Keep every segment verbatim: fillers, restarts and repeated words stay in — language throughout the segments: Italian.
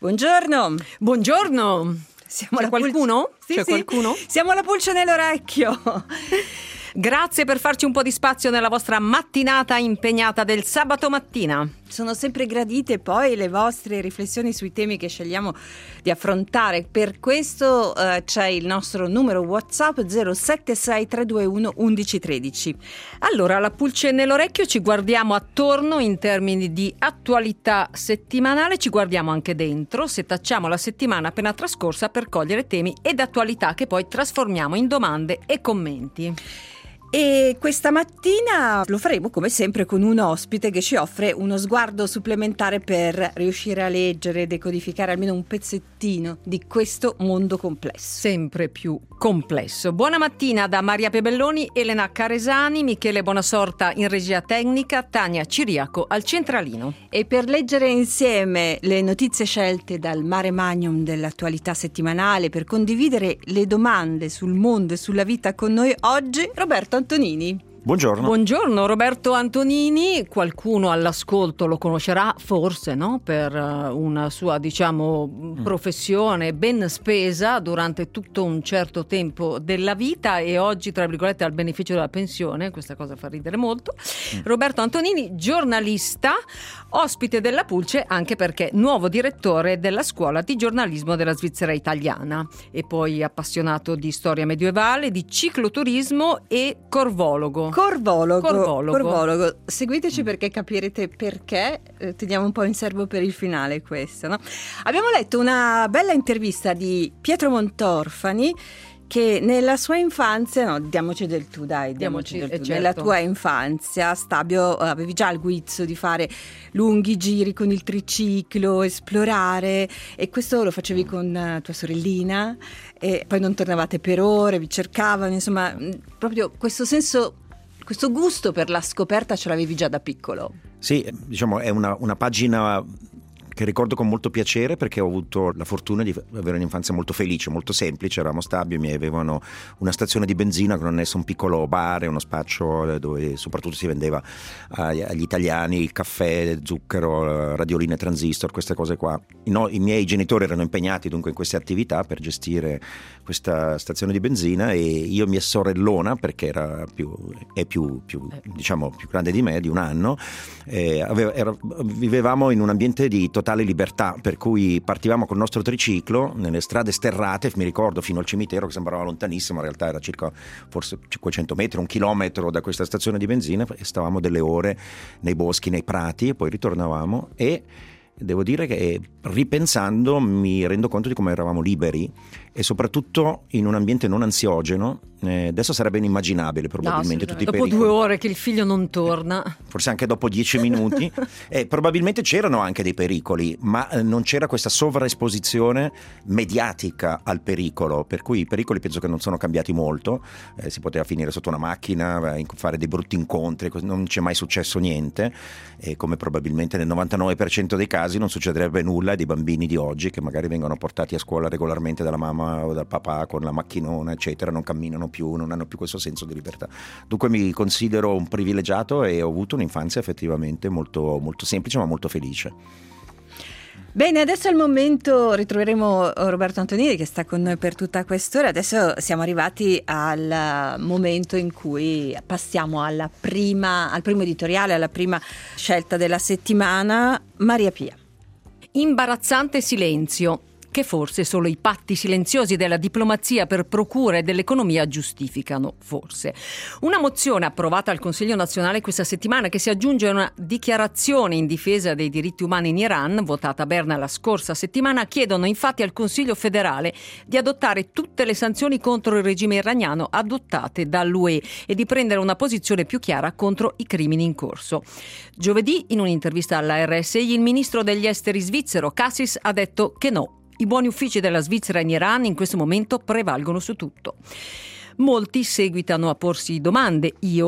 Buongiorno. Buongiorno. Siamo C'è qualcuno? Pulce... Sì, C'è sì. qualcuno? Siamo alla pulce nell'orecchio. Grazie per farci un po' di spazio nella vostra mattinata impegnata del sabato mattina. Sono sempre gradite poi le vostre riflessioni sui temi che scegliamo di affrontare. Per questo eh, c'è il nostro numero WhatsApp zero sette sei tre due uno uno uno uno tre. Allora, alla pulce nell'orecchio ci guardiamo attorno in termini di attualità settimanale, ci guardiamo anche dentro, setacciamo la settimana appena trascorsa per cogliere temi ed attualità che poi trasformiamo in domande e commenti. E questa mattina lo faremo come sempre con un ospite che ci offre uno sguardo supplementare per riuscire a leggere e decodificare almeno un pezzettino di questo mondo complesso. Sempre più complesso. Buona mattina da Maria Pebelloni, Elena Caresani, Michele Bonasorta in regia tecnica, Tania Ciriaco al centralino. E per leggere insieme le notizie scelte dal mare magnum dell'attualità settimanale, per condividere le domande sul mondo e sulla vita con noi oggi, Roberto Antonini. Buongiorno. Buongiorno Roberto Antonini, qualcuno all'ascolto lo conoscerà forse, no? Per una sua, diciamo, professione ben spesa durante tutto un certo tempo della vita e oggi, tra virgolette, al beneficio della pensione, questa cosa fa ridere molto. Mm. Roberto Antonini, giornalista, ospite della Pulce anche perché nuovo direttore della scuola di giornalismo della Svizzera italiana e poi appassionato di storia medievale, di cicloturismo e corvologo. Corvologo, Corvologo. Corvologo. Seguiteci perché capirete perché. Eh, teniamo un po' in serbo per il finale questo, no? Abbiamo letto una bella intervista di Pietro Montorfani che nella sua infanzia, no, diamoci del tu, dai, diamoci, diamoci del tu. Certo. Nella tua infanzia, Stabio, avevi già il guizzo di fare lunghi giri con il triciclo, esplorare, e questo lo facevi con tua sorellina e poi non tornavate per ore, vi cercavano, insomma, proprio questo senso, questo gusto per la scoperta ce l'avevi già da piccolo. Sì, diciamo è una, una pagina che ricordo con molto piacere perché ho avuto la fortuna di avere un'infanzia molto felice, molto semplice. Eravamo Stabio, i miei avevano una stazione di benzina con annesso un piccolo bar e uno spaccio dove soprattutto si vendeva agli italiani il caffè, zucchero, radioline, transistor, queste cose qua. No, i miei genitori erano impegnati dunque in queste attività per gestire questa stazione di benzina e io e mia sorellona, perché era più, è più, più, diciamo, più grande di me, di un anno, eh, aveva, era, vivevamo in un ambiente di totale libertà, per cui partivamo col nostro triciclo nelle strade sterrate, mi ricordo, fino al cimitero che sembrava lontanissimo, in realtà era circa forse cinquecento metri, un chilometro da questa stazione di benzina, e stavamo delle ore nei boschi, nei prati, e poi ritornavamo. E devo dire che ripensando mi rendo conto di come eravamo liberi e soprattutto in un ambiente non ansiogeno. Eh, adesso sarebbe inimmaginabile probabilmente, no, tutti i dopo pericoli. due ore che il figlio non torna, forse anche dopo dieci minuti, e probabilmente c'erano anche dei pericoli, ma eh, non c'era questa sovraesposizione mediatica al pericolo, per cui i pericoli penso che non sono cambiati molto. Eh, si poteva finire sotto una macchina, eh, fare dei brutti incontri, non c'è mai successo niente, e come probabilmente nel novantanove per cento dei casi non succederebbe nulla ai dei bambini di oggi che magari vengono portati a scuola regolarmente dalla mamma o dal papà con la macchinona eccetera, non camminano più, non hanno più questo senso di libertà. Dunque mi considero un privilegiato e ho avuto un'infanzia effettivamente molto, molto semplice ma molto felice. Bene, adesso è il momento, ritroveremo Roberto Antonini che sta con noi per tutta quest'ora. Adesso siamo arrivati al momento in cui passiamo alla prima, al primo editoriale, alla prima scelta della settimana. Maria Pia. Imbarazzante silenzio, che forse solo i patti silenziosi della diplomazia per procura e dell'economia giustificano, forse. Una mozione approvata al Consiglio nazionale questa settimana che si aggiunge a una dichiarazione in difesa dei diritti umani in Iran, votata a Berna la scorsa settimana, chiedono infatti al Consiglio federale di adottare tutte le sanzioni contro il regime iraniano adottate dall'U E e di prendere una posizione più chiara contro i crimini in corso. Giovedì, in un'intervista alla R S I, il ministro degli esteri svizzero Cassis ha detto che no. I buoni uffici della Svizzera in Iran in questo momento prevalgono su tutto. Molti seguitano a porsi domande, io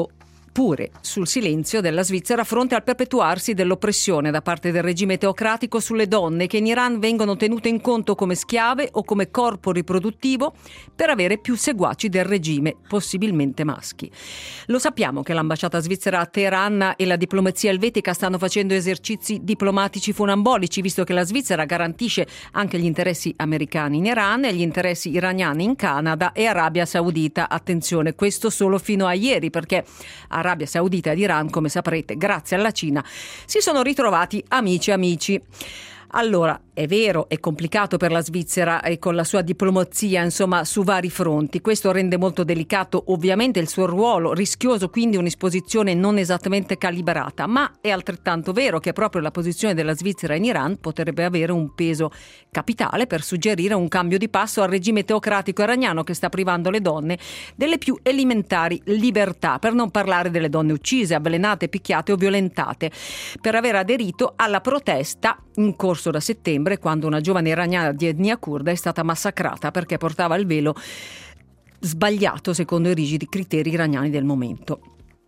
pure sul silenzio della Svizzera a fronte al perpetuarsi dell'oppressione da parte del regime teocratico sulle donne, che in Iran vengono tenute in conto come schiave o come corpo riproduttivo per avere più seguaci del regime, possibilmente maschi. Lo sappiamo che l'ambasciata svizzera a Teheran e la diplomazia elvetica stanno facendo esercizi diplomatici funambolici, visto che la Svizzera garantisce anche gli interessi americani in Iran e gli interessi iraniani in Canada e Arabia Saudita. Attenzione, questo solo fino a ieri, perché Arabia Saudita ed Iran, come saprete, grazie alla Cina, si sono ritrovati amici amici. Allora, è vero, è complicato per la Svizzera e con la sua diplomazia, insomma, su vari fronti. Questo rende molto delicato ovviamente il suo ruolo, rischioso quindi un'esposizione non esattamente calibrata, ma è altrettanto vero che proprio la posizione della Svizzera in Iran potrebbe avere un peso capitale per suggerire un cambio di passo al regime teocratico iraniano che sta privando le donne delle più elementari libertà, per non parlare delle donne uccise, avvelenate, picchiate o violentate, per aver aderito alla protesta in corso da settembre, quando una giovane iraniana di etnia curda è stata massacrata perché portava il velo sbagliato secondo i rigidi criteri iraniani del momento.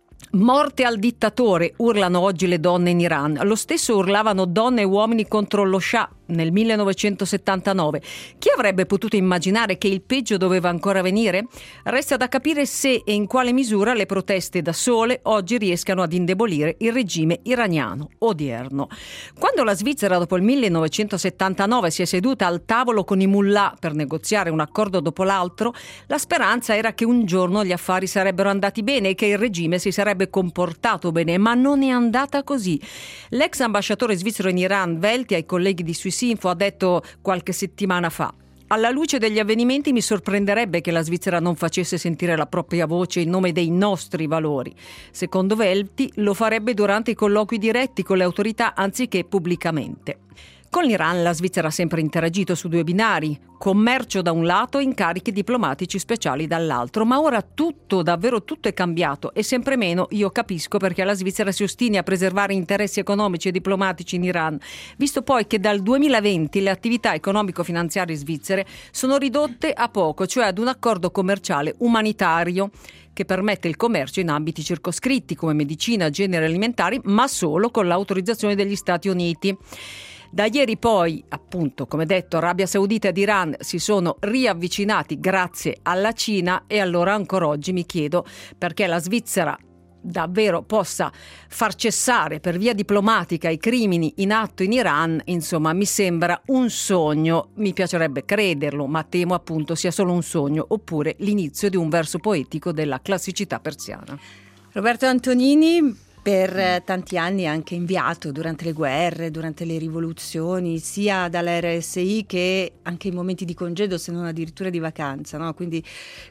Morte al dittatore, urlano oggi le donne in Iran. Lo stesso urlavano donne e uomini contro lo Shah nel millenovecentosettantanove. Chi avrebbe potuto immaginare che il peggio doveva ancora venire? Resta da capire se e in quale misura le proteste da sole oggi riescano ad indebolire il regime iraniano odierno. Quando la Svizzera dopo il millenovecentosettantanove si è seduta al tavolo con i mullah per negoziare un accordo dopo l'altro, la speranza era che un giorno gli affari sarebbero andati bene e che il regime si sarebbe comportato bene, ma non è andata così. L'ex ambasciatore svizzero in Iran, Welti, ai colleghi di Swiss Info ha detto qualche settimana fa: alla luce degli avvenimenti mi sorprenderebbe che la Svizzera non facesse sentire la propria voce in nome dei nostri valori. Secondo Welti lo farebbe durante i colloqui diretti con le autorità anziché pubblicamente. Con l'Iran la Svizzera ha sempre interagito su due binari, commercio da un lato e incarichi diplomatici speciali dall'altro, ma ora tutto, davvero tutto è cambiato e sempre meno io capisco perché la Svizzera si ostini a preservare interessi economici e diplomatici in Iran, visto poi che dal duemilaventi le attività economico-finanziarie svizzere sono ridotte a poco, cioè ad un accordo commerciale umanitario che permette il commercio in ambiti circoscritti come medicina, generi alimentari, ma solo con l'autorizzazione degli Stati Uniti. Da ieri poi, appunto, come detto, Arabia Saudita ed Iran si sono riavvicinati grazie alla Cina e allora ancora oggi mi chiedo perché la Svizzera davvero possa far cessare per via diplomatica i crimini in atto in Iran. Insomma, mi sembra un sogno, mi piacerebbe crederlo, ma temo appunto sia solo un sogno oppure l'inizio di un verso poetico della classicità persiana. Roberto Antonini per tanti anni anche inviato durante le guerre, durante le rivoluzioni, sia dall'R S I che anche in momenti di congedo, se non addirittura di vacanza, no? Quindi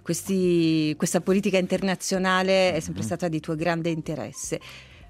questi, questa politica internazionale è sempre stata di tuo grande interesse.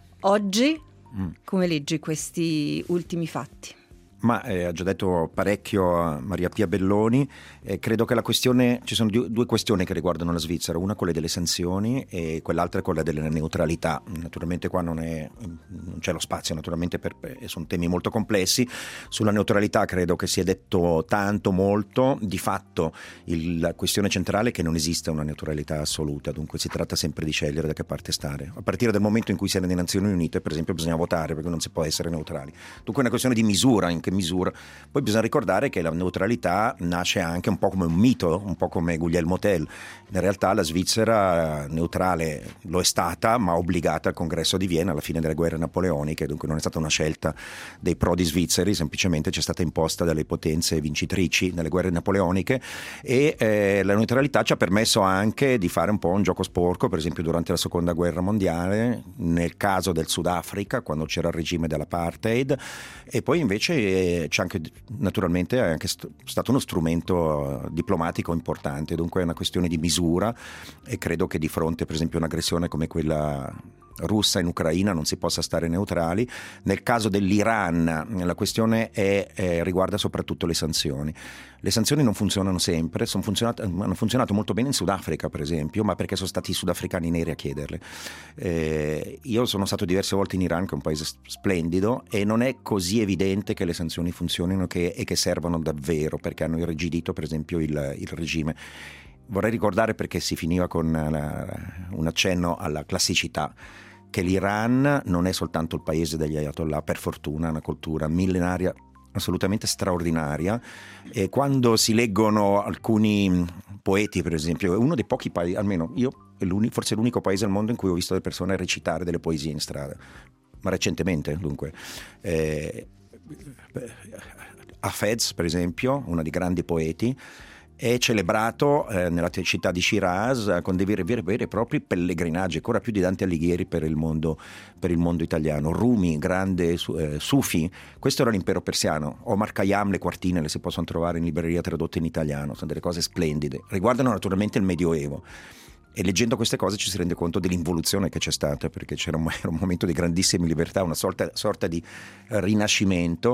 Oggi come leggi questi ultimi fatti? Ma eh, ha già detto parecchio Maria Pia Belloni. Eh, credo che la questione, ci sono due, due questioni che riguardano la Svizzera, una quella delle sanzioni e quell'altra è quella della neutralità. Naturalmente qua non, è, non c'è lo spazio, naturalmente per, per, sono temi molto complessi. Sulla neutralità credo che si è detto tanto, molto. Di fatto il, la questione centrale è che non esiste una neutralità assoluta, dunque si tratta sempre di scegliere da che parte stare. A partire dal momento in cui si è nelle Nazioni Unite, per esempio, bisogna votare perché non si può essere neutrali. Dunque è una questione di misura, in che misura. Poi bisogna ricordare che la neutralità nasce anche un po' come un mito, un po' come Guglielmo Tell. In realtà la Svizzera neutrale lo è stata, ma obbligata al Congresso di Vienna alla fine delle guerre napoleoniche, dunque non è stata una scelta dei prodi svizzeri, semplicemente c'è stata imposta dalle potenze vincitrici nelle guerre napoleoniche e eh, la neutralità ci ha permesso anche di fare un po' un gioco sporco, per esempio durante la seconda guerra mondiale, nel caso del Sudafrica, quando c'era il regime dell'apartheid, e poi invece eh, c'è anche naturalmente è anche st- stato uno strumento diplomatico importante, dunque è una questione di misura e credo che di fronte per esempio a un'aggressione come quella russa in Ucraina non si possa stare neutrali. Nel caso dell'Iran la questione è, è, riguarda soprattutto le sanzioni. Le sanzioni non funzionano sempre, sono funzionate, hanno funzionato molto bene in Sudafrica per esempio, ma perché sono stati i sudafricani neri a chiederle. Eh, io sono stato diverse volte in Iran, che è un paese splendido, e non è così evidente che le sanzioni funzionino che, e che servano davvero, perché hanno irrigidito per esempio il, il regime. vorrei ricordare, perché si finiva con la, un accenno alla classicità, che l'Iran non è soltanto il paese degli ayatollah, per fortuna, è una cultura millenaria assolutamente straordinaria, e quando si leggono alcuni poeti, per esempio, è uno dei pochi paesi, almeno io, è forse l'unico paese al mondo in cui ho visto delle persone recitare delle poesie in strada, ma recentemente, dunque. Eh, Hafez, per esempio, uno dei grandi poeti, è celebrato eh, nella città di Shiraz con dei veri, veri, veri e propri pellegrinaggi, ancora più di Dante Alighieri per il mondo, per il mondo italiano. Rumi, grande eh, Sufi, questo era l'impero persiano. Omar Khayyam, le quartine le si possono trovare in libreria tradotte in italiano, sono delle cose splendide, riguardano naturalmente il Medioevo. E leggendo queste cose ci si rende conto dell'involuzione che c'è stata, perché c'era un, era un momento di grandissima libertà, una sorta, sorta di rinascimento,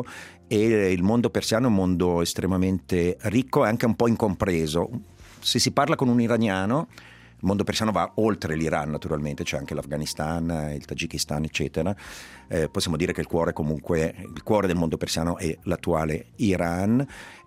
e il mondo persiano è un mondo estremamente ricco e anche un po' incompreso. Se si parla con un iraniano, il mondo persiano va oltre l'Iran, naturalmente, c'è anche l'Afghanistan, il Tagikistan, eccetera. Eh, possiamo dire che il cuore, comunque, il cuore del mondo persiano è l'attuale Iran.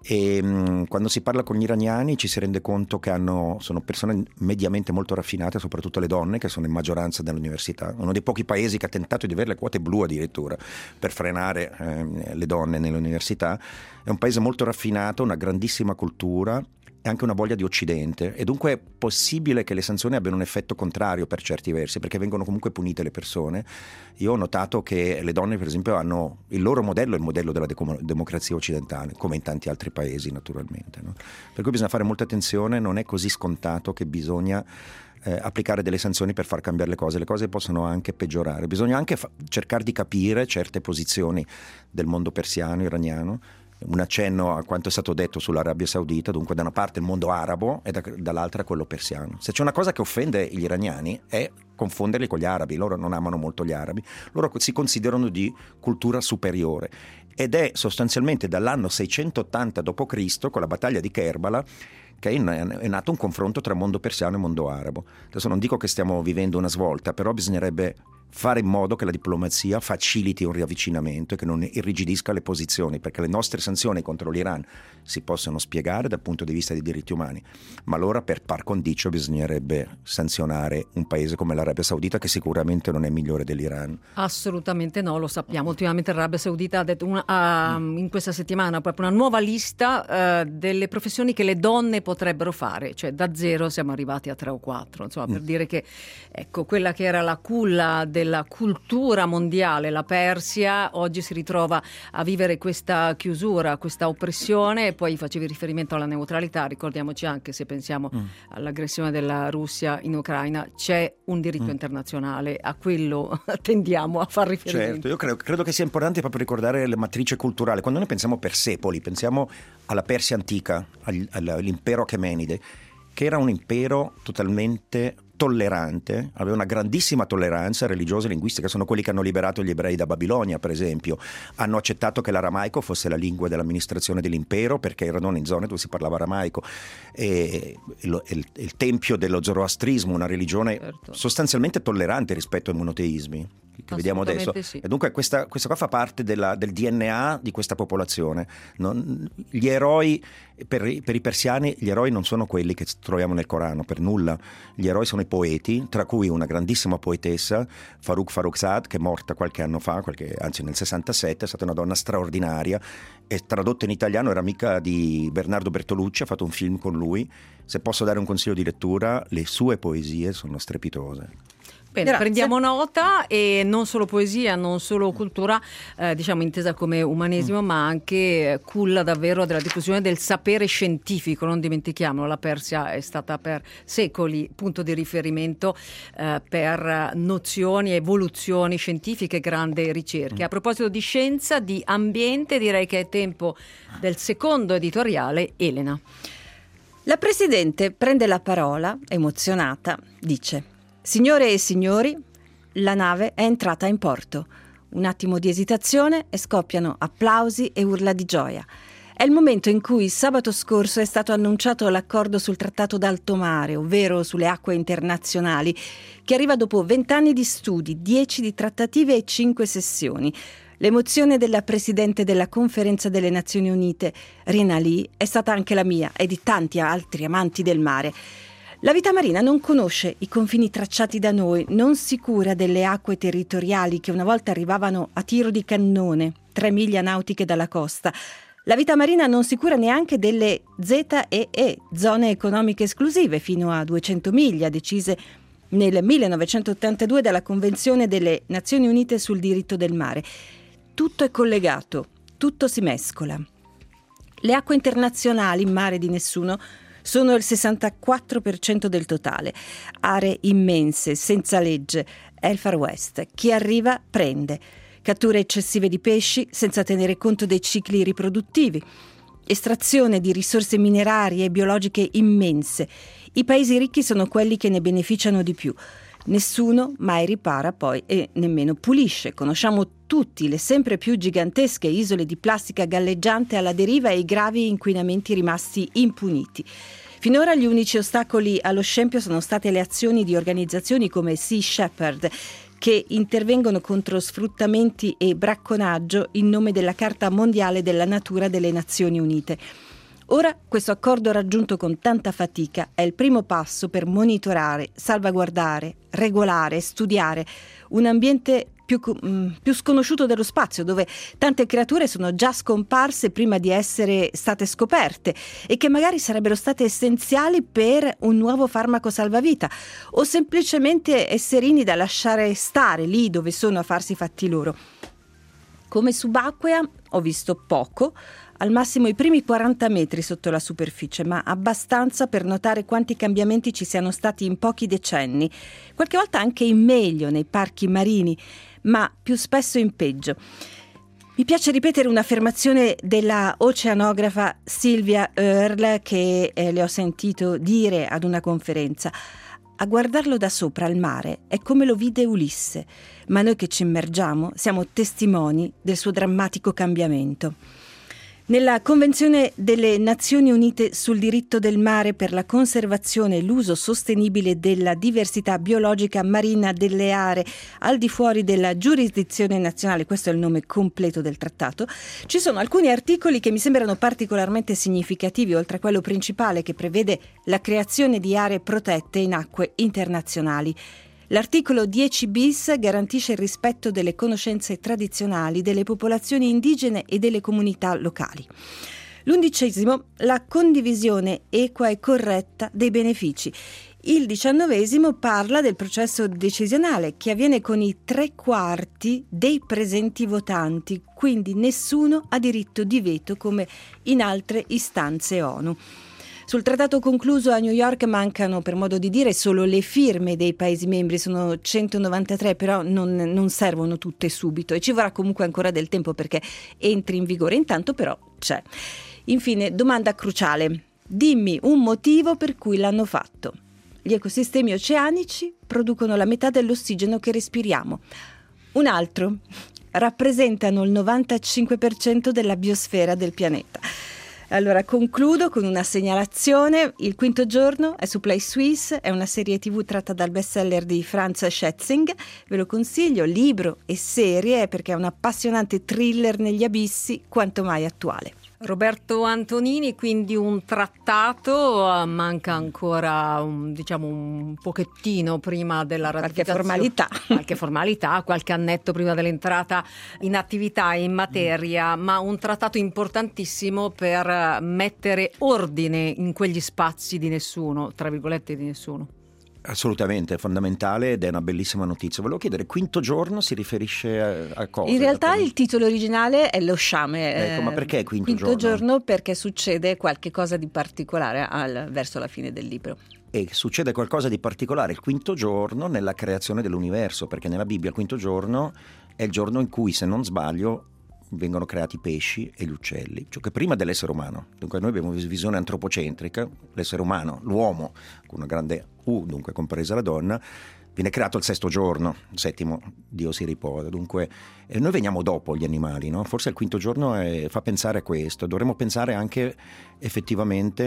E mh, quando si parla con gli iraniani ci si rende conto che hanno, sono persone mediamente molto raffinate, soprattutto le donne, che sono in maggioranza nell'università. Uno dei pochi paesi che ha tentato di avere le quote blu addirittura per frenare eh, le donne nell'università. È un paese molto raffinato, una grandissima cultura e anche una voglia di Occidente, e dunque è possibile che le sanzioni abbiano un effetto contrario per certi versi, perché vengono comunque punite le persone. Io ho notato che le donne, per esempio, hanno il loro modello, il modello della de- democrazia occidentale, come in tanti altri paesi, naturalmente, no? Per cui bisogna fare molta attenzione, non è così scontato che bisogna eh, applicare delle sanzioni per far cambiare le cose, le cose possono anche peggiorare, bisogna anche fa- cercare di capire certe posizioni del mondo persiano, iraniano. Un accenno a quanto è stato detto sull'Arabia Saudita, dunque da una parte il mondo arabo e da, dall'altra quello persiano. Se c'è una cosa che offende gli iraniani è confonderli con gli arabi, loro non amano molto gli arabi, loro si considerano di cultura superiore, ed è sostanzialmente dall'anno seicentottanta dopo Cristo, con la battaglia di Kerbala, che è nato un confronto tra mondo persiano e mondo arabo. Adesso non dico che stiamo vivendo una svolta, però bisognerebbe fare in modo che la diplomazia faciliti un riavvicinamento e che non irrigidisca le posizioni, perché le nostre sanzioni contro l'Iran si possono spiegare dal punto di vista dei diritti umani, ma allora per par condicio bisognerebbe sanzionare un paese come l'Arabia Saudita, che sicuramente non è migliore dell'Iran. Assolutamente no, lo sappiamo. Ultimamente l'Arabia Saudita ha detto una, uh, mm. in questa settimana proprio una nuova lista uh, delle professioni che le donne potrebbero fare, cioè da zero siamo arrivati a tre o quattro, insomma, per mm. dire che ecco, quella che era la culla della cultura mondiale, la Persia, oggi si ritrova a vivere questa chiusura, questa oppressione. E poi facevi riferimento alla neutralità, ricordiamoci anche, se pensiamo mm. all'aggressione della Russia in Ucraina, c'è un diritto mm. internazionale, a quello tendiamo a far riferimento. Certo, io credo, credo che sia importante proprio ricordare la matrice culturale. Quando noi pensiamo per secoli, pensiamo alla Persia antica, all'impero Achemenide, che era un impero totalmente tollerante, aveva una grandissima tolleranza religiosa e linguistica. Sono quelli che hanno liberato gli ebrei da Babilonia, per esempio. Hanno accettato che l'aramaico fosse la lingua dell'amministrazione dell'impero, perché erano in zone dove si parlava aramaico. E il, il, il tempio dello zoroastrismo, una religione certo. sostanzialmente tollerante rispetto ai monoteismi che vediamo adesso. Sì. E dunque questa, questa qua fa parte della, del D N A di questa popolazione. Non, gli eroi per, per i persiani, gli eroi non sono quelli che troviamo nel Corano, per nulla. Gli eroi sono i poeti, tra cui una grandissima poetessa, Farooq Farrokhzad, che è morta qualche anno fa, qualche, anzi nel sessantasette, è stata una donna straordinaria, è tradotta in italiano, era amica di Bernardo Bertolucci, ha fatto un film con lui. Se posso dare un consiglio di lettura, le sue poesie sono strepitose. Bene, Grazie. prendiamo nota, e non solo poesia, non solo cultura, eh, diciamo intesa come umanesimo, mm. ma anche culla davvero della diffusione del sapere scientifico. Non dimentichiamolo, la Persia è stata per secoli punto di riferimento eh, per nozioni, evoluzioni scientifiche, grande ricerche. Mm. A proposito di scienza, di ambiente, direi che è tempo del secondo editoriale. Elena. La Presidente prende la parola, emozionata, dice: Signore e signori, la nave è entrata in porto. Un attimo di esitazione e scoppiano applausi e urla di gioia. È il momento in cui sabato scorso è stato annunciato l'accordo sul trattato d'alto mare, ovvero sulle acque internazionali, che arriva dopo vent'anni di studi, dieci di trattative e cinque sessioni. L'emozione della Presidente della Conferenza delle Nazioni Unite, Rina Lee, è stata anche la mia e di tanti altri amanti del mare. La vita marina non conosce i confini tracciati da noi, non si cura delle acque territoriali che una volta arrivavano a tiro di cannone, tre miglia nautiche dalla costa. La vita marina non si cura neanche delle Z E E, zone economiche esclusive, fino a duecento miglia, decise nel millenovecentottantadue dalla Convenzione delle Nazioni Unite sul diritto del mare. Tutto è collegato, tutto si mescola. Le acque internazionali, in mare di nessuno, sono il sessantaquattro per cento del totale. Aree immense, senza legge, è il Far West. Chi arriva prende. Catture eccessive di pesci senza tenere conto dei cicli riproduttivi. Estrazione di risorse minerarie e biologiche immense. I paesi ricchi sono quelli che ne beneficiano di più. Nessuno mai ripara poi e nemmeno pulisce. Conosciamo tutti le sempre più gigantesche isole di plastica galleggiante alla deriva e i gravi inquinamenti rimasti impuniti. Finora gli unici ostacoli allo scempio sono state le azioni di organizzazioni come Sea Shepherd, che intervengono contro sfruttamenti e bracconaggio in nome della Carta Mondiale della Natura delle Nazioni Unite. Ora questo accordo raggiunto con tanta fatica è il primo passo per monitorare, salvaguardare, regolare, studiare un ambiente più, più sconosciuto dello spazio, dove tante creature sono già scomparse prima di essere state scoperte e che magari sarebbero state essenziali per un nuovo farmaco salvavita o semplicemente esserini da lasciare stare lì dove sono a farsi i fatti loro. Come subacquea ho visto poco, al massimo i primi quaranta metri sotto la superficie, ma abbastanza per notare quanti cambiamenti ci siano stati in pochi decenni, qualche volta anche in meglio nei parchi marini, ma più spesso in peggio. Mi piace ripetere un'affermazione della oceanografa Sylvia Earle che eh, le ho sentito dire ad una conferenza. A guardarlo da sopra il mare è come lo vide Ulisse, ma noi che ci immergiamo siamo testimoni del suo drammatico cambiamento. Nella Convenzione delle Nazioni Unite sul diritto del mare per la conservazione e l'uso sostenibile della diversità biologica marina delle aree al di fuori della giurisdizione nazionale, questo è il nome completo del trattato, ci sono alcuni articoli che mi sembrano particolarmente significativi, oltre a quello principale che prevede la creazione di aree protette in acque internazionali. L'articolo dieci bis garantisce il rispetto delle conoscenze tradizionali delle popolazioni indigene e delle comunità locali. L'undicesimo, la condivisione equa e corretta dei benefici. Il diciannovesimo parla del processo decisionale che avviene con i tre quarti dei presenti votanti, quindi nessuno ha diritto di veto come in altre istanze ONU. Sul trattato concluso a New York mancano, per modo di dire, solo le firme dei Paesi membri, sono centonovantatré, però non, non servono tutte subito e ci vorrà comunque ancora del tempo perché entri in vigore, intanto però c'è. Infine, domanda cruciale, dimmi un motivo per cui l'hanno fatto. Gli ecosistemi oceanici producono la metà dell'ossigeno che respiriamo. Un altro, rappresentano il novantacinque per cento della biosfera del pianeta. Allora concludo con una segnalazione. Il quinto giorno è su Play Suisse, è una serie tv tratta dal bestseller di Franz Schätzing, ve lo consiglio, libro e serie perché è un appassionante thriller negli abissi quanto mai attuale. Roberto Antonini, quindi un trattato, manca ancora un, diciamo un pochettino prima della ratificazione. Qualche formalità. Qualche formalità, qualche annetto prima dell'entrata in attività in materia, mm. ma un trattato importantissimo per mettere ordine in quegli spazi di nessuno, tra virgolette di nessuno. Assolutamente, è fondamentale ed è una bellissima notizia. Volevo chiedere, quinto giorno si riferisce a, a cosa? In realtà il titolo originale è Lo sciame. Ecco, ma perché quinto, quinto giorno? giorno perché succede qualche cosa di particolare al, verso la fine del libro. E succede qualcosa di particolare il quinto giorno nella creazione dell'universo, perché nella Bibbia il quinto giorno è il giorno in cui, se non sbaglio, vengono creati i pesci e gli uccelli, cioè che prima dell'essere umano. Dunque noi abbiamo una visione antropocentrica, l'essere umano, l'uomo, con una grande U, dunque compresa la donna, viene creato il sesto giorno, il settimo Dio si riposa, dunque eh, noi veniamo dopo gli animali, no? Forse il quinto giorno è, fa pensare a questo, dovremmo pensare anche effettivamente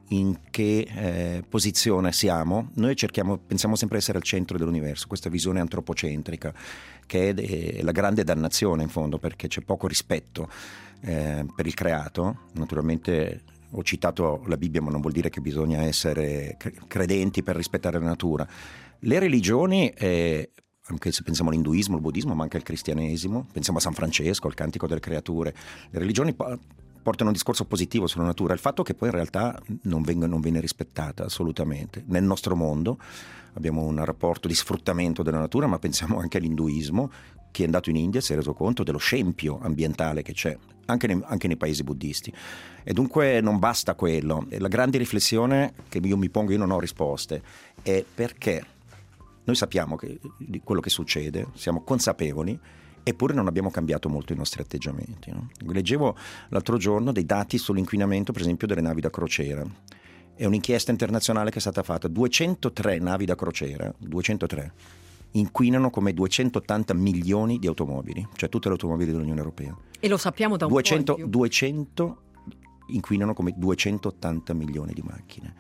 in che eh, posizione siamo. Noi cerchiamo, pensiamo sempre di essere al centro dell'universo, questa visione antropocentrica che è, è la grande dannazione in fondo, perché c'è poco rispetto eh, per il creato. Naturalmente ho citato la Bibbia, ma non vuol dire che bisogna essere credenti per rispettare la natura. Le religioni, eh, anche se pensiamo all'induismo, al buddismo, ma anche al cristianesimo, pensiamo a San Francesco, al Cantico delle Creature, le religioni portano un discorso positivo sulla natura, il fatto che poi in realtà non, venga, non viene rispettata assolutamente. Nel nostro mondo abbiamo un rapporto di sfruttamento della natura, ma pensiamo anche all'induismo. Chi è andato in India si è reso conto dello scempio ambientale che c'è anche nei, anche nei paesi buddisti, e dunque non basta quello. La grande riflessione che io mi pongo, io non ho risposte, è perché noi sappiamo che, di quello che succede, siamo consapevoli, eppure non abbiamo cambiato molto i nostri atteggiamenti, no? Leggevo l'altro giorno dei dati sull'inquinamento, per esempio, delle navi da crociera. È un'inchiesta internazionale che è stata fatta. duecentotré navi da crociera, duecentotré, inquinano come duecentottanta milioni di automobili, cioè tutte le automobili dell'Unione Europea. E lo sappiamo da un duecento, po' in più. duecento inquinano come duecentottanta milioni di macchine.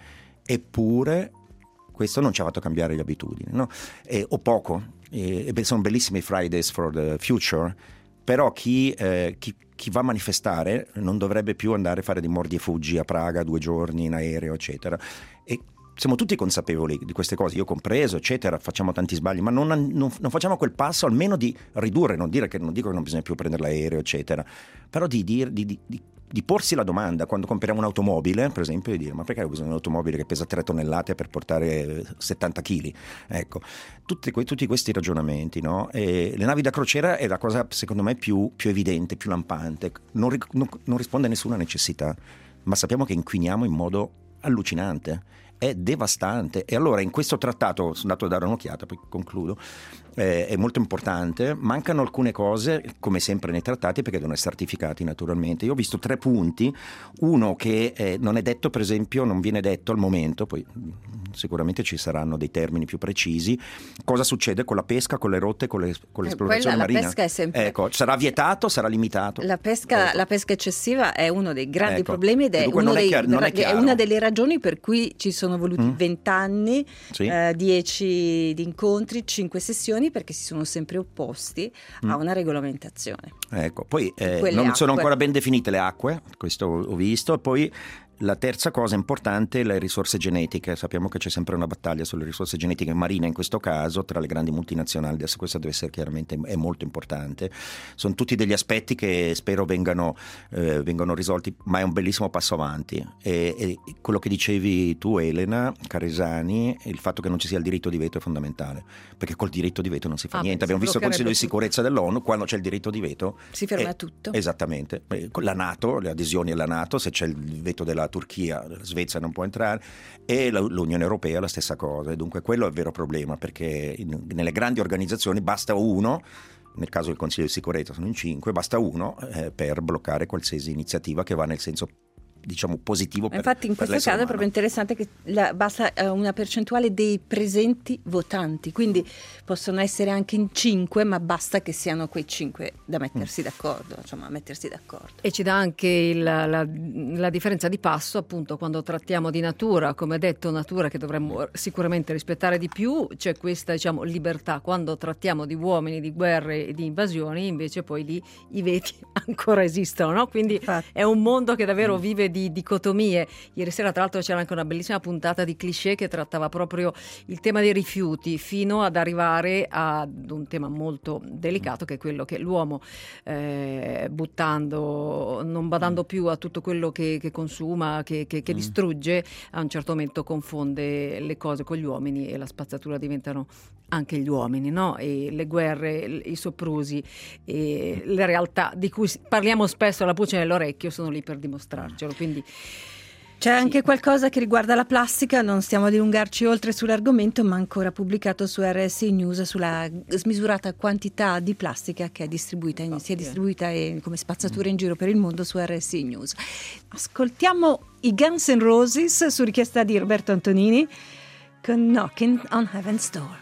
Eppure questo non ci ha fatto cambiare le abitudini, no? E, o poco. E, e sono bellissimi i Fridays for the Future, però chi, eh, chi, chi va a manifestare non dovrebbe più andare a fare dei mordi e fuggi a Praga due giorni in aereo, eccetera. E siamo tutti consapevoli di queste cose, io compreso, eccetera, facciamo tanti sbagli, ma non, non, non facciamo quel passo almeno di ridurre, non dire che non dico che non bisogna più prendere l'aereo, eccetera, però di, di, di, di, di porsi la domanda quando compriamo un'automobile, per esempio, di dire: ma perché ho bisogno di un'automobile che pesa tre tonnellate per portare settanta chili? Ecco, tutti, tutti questi ragionamenti, no? E le navi da crociera è la cosa secondo me più, più evidente, più lampante, non, non, non risponde a nessuna necessità, ma sappiamo che inquiniamo in modo allucinante. È devastante. E allora in questo trattato, sono andato a dare un'occhiata, poi concludo, eh, è molto importante. Mancano alcune cose, come sempre nei trattati, perché devono essere ratificati naturalmente. Io ho visto tre punti, uno che eh, non è detto, per esempio, non viene detto al momento, poi sicuramente ci saranno dei termini più precisi, cosa succede con la pesca, con le rotte, con, le, con l'esplorazione Quella, marina. La pesca è sempre... Ecco, sarà vietato, sarà limitato? La pesca, ecco. la pesca eccessiva è uno dei grandi ecco. problemi ed è, uno è, dei, chiaro, non è, è una delle ragioni per cui ci sono voluti vent'anni, mm. sì. eh, dieci di incontri, cinque sessioni, perché si sono sempre opposti mm. a una regolamentazione. Ecco, poi eh, non acque. sono ancora ben definite le acque, questo ho visto, e poi la terza cosa importante è le risorse genetiche. Sappiamo che c'è sempre una battaglia sulle risorse genetiche marine, in questo caso tra le grandi multinazionali. Adesso questo deve essere chiaramente, è molto importante. Sono tutti degli aspetti che spero vengano, eh, vengano risolti, ma è un bellissimo passo avanti. E, e quello che dicevi tu, Elena Caresani, il fatto che non ci sia il diritto di veto è fondamentale, perché col diritto di veto non si fa ah, niente. Abbiamo visto il Consiglio di sicurezza dell'ONU, quando c'è il diritto di veto si ferma è, tutto. Esattamente. Con la NATO, le adesioni alla NATO, se c'è il veto della Turchia, la Svezia non può entrare, e l'Unione Europea la stessa cosa. E dunque quello è il vero problema, perché in, nelle grandi organizzazioni basta uno, nel caso del Consiglio di sicurezza sono in cinque, basta uno eh, per bloccare qualsiasi iniziativa che va nel senso, diciamo, positivo per, infatti in per questo caso umano. è proprio interessante che la, basta una percentuale dei presenti votanti, quindi possono essere anche in cinque, ma basta che siano quei cinque da mettersi mm. d'accordo, insomma mettersi d'accordo. E ci dà anche il, la, la differenza di passo, appunto, quando trattiamo di natura, come detto, natura che dovremmo sicuramente rispettare di più, c'è questa, diciamo, libertà. Quando trattiamo di uomini, di guerre e di invasioni, invece poi lì i veti ancora esistono, no? Quindi infatti è un mondo che davvero mm. vive di dicotomie. Ieri sera tra l'altro c'era anche una bellissima puntata di Cliché che trattava proprio il tema dei rifiuti, fino ad arrivare ad un tema molto delicato, che è quello che l'uomo eh, buttando, non badando più a tutto quello che, che consuma, che, che, che distrugge, a un certo momento confonde le cose con gli uomini e la spazzatura diventano anche gli uomini, no? E le guerre, i soprusi e le realtà di cui parliamo spesso alla pulce nell'orecchio sono lì per dimostrarcelo. Quindi c'è sì. anche qualcosa che riguarda la plastica, non stiamo a dilungarci oltre sull'argomento, ma ancora pubblicato su R S I News sulla smisurata quantità di plastica che è distribuita, in, si è distribuita in, come spazzatura in giro per il mondo su R S I News. Ascoltiamo i Guns N' Roses su richiesta di Roberto Antonini con Knocking on Heaven's Door.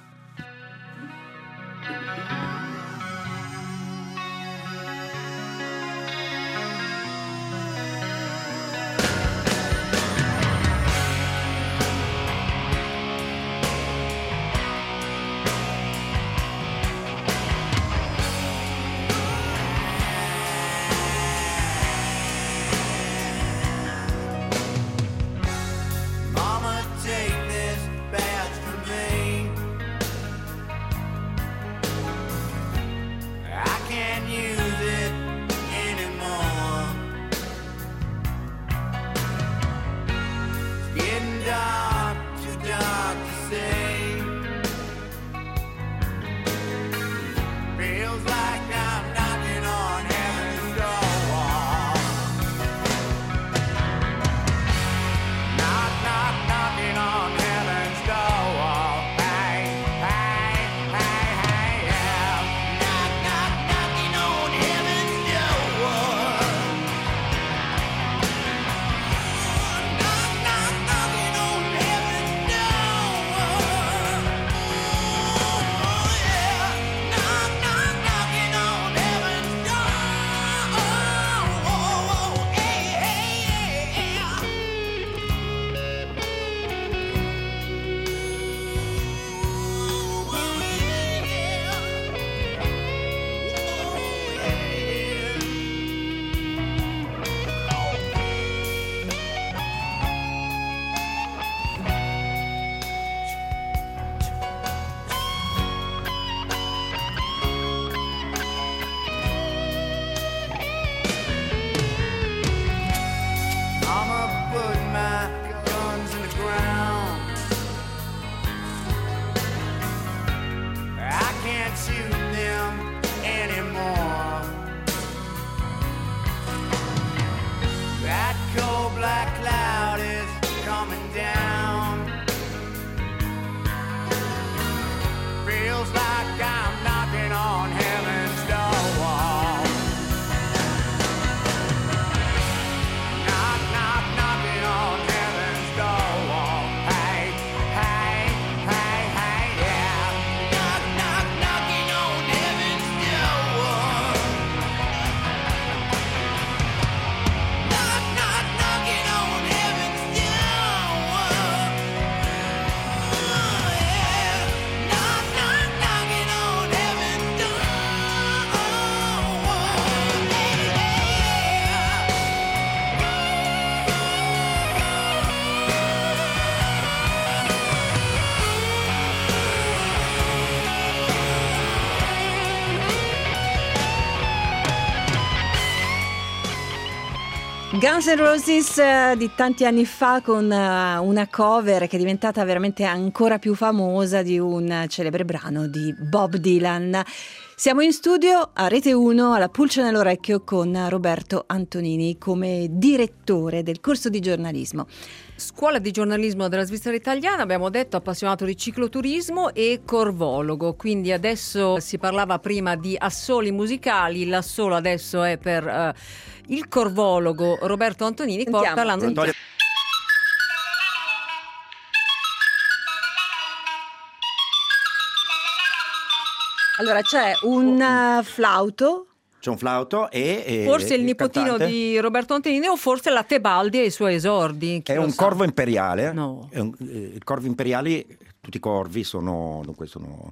Guns N' Roses di tanti anni fa, con una cover che è diventata veramente ancora più famosa di un celebre brano di Bob Dylan. Siamo in studio a Rete uno, alla Pulce nell'orecchio, con Roberto Antonini come direttore del corso di giornalismo. Scuola di giornalismo della Svizzera Italiana, abbiamo detto, appassionato di cicloturismo e corvologo, quindi adesso si parlava prima di assoli musicali, l'assolo adesso è per uh, il corvologo Roberto Antonini. Sentiamo. Porta la notizia. Allora c'è un uh, flauto. C'è un flauto e, e forse il, il nipotino cantante. di Roberto Antonini, o forse la Tebaldi ai suoi esordi. Chi È lo un sa? corvo imperiale. No. È un, eh, i corvi imperiali, tutti i corvi sono, dunque sono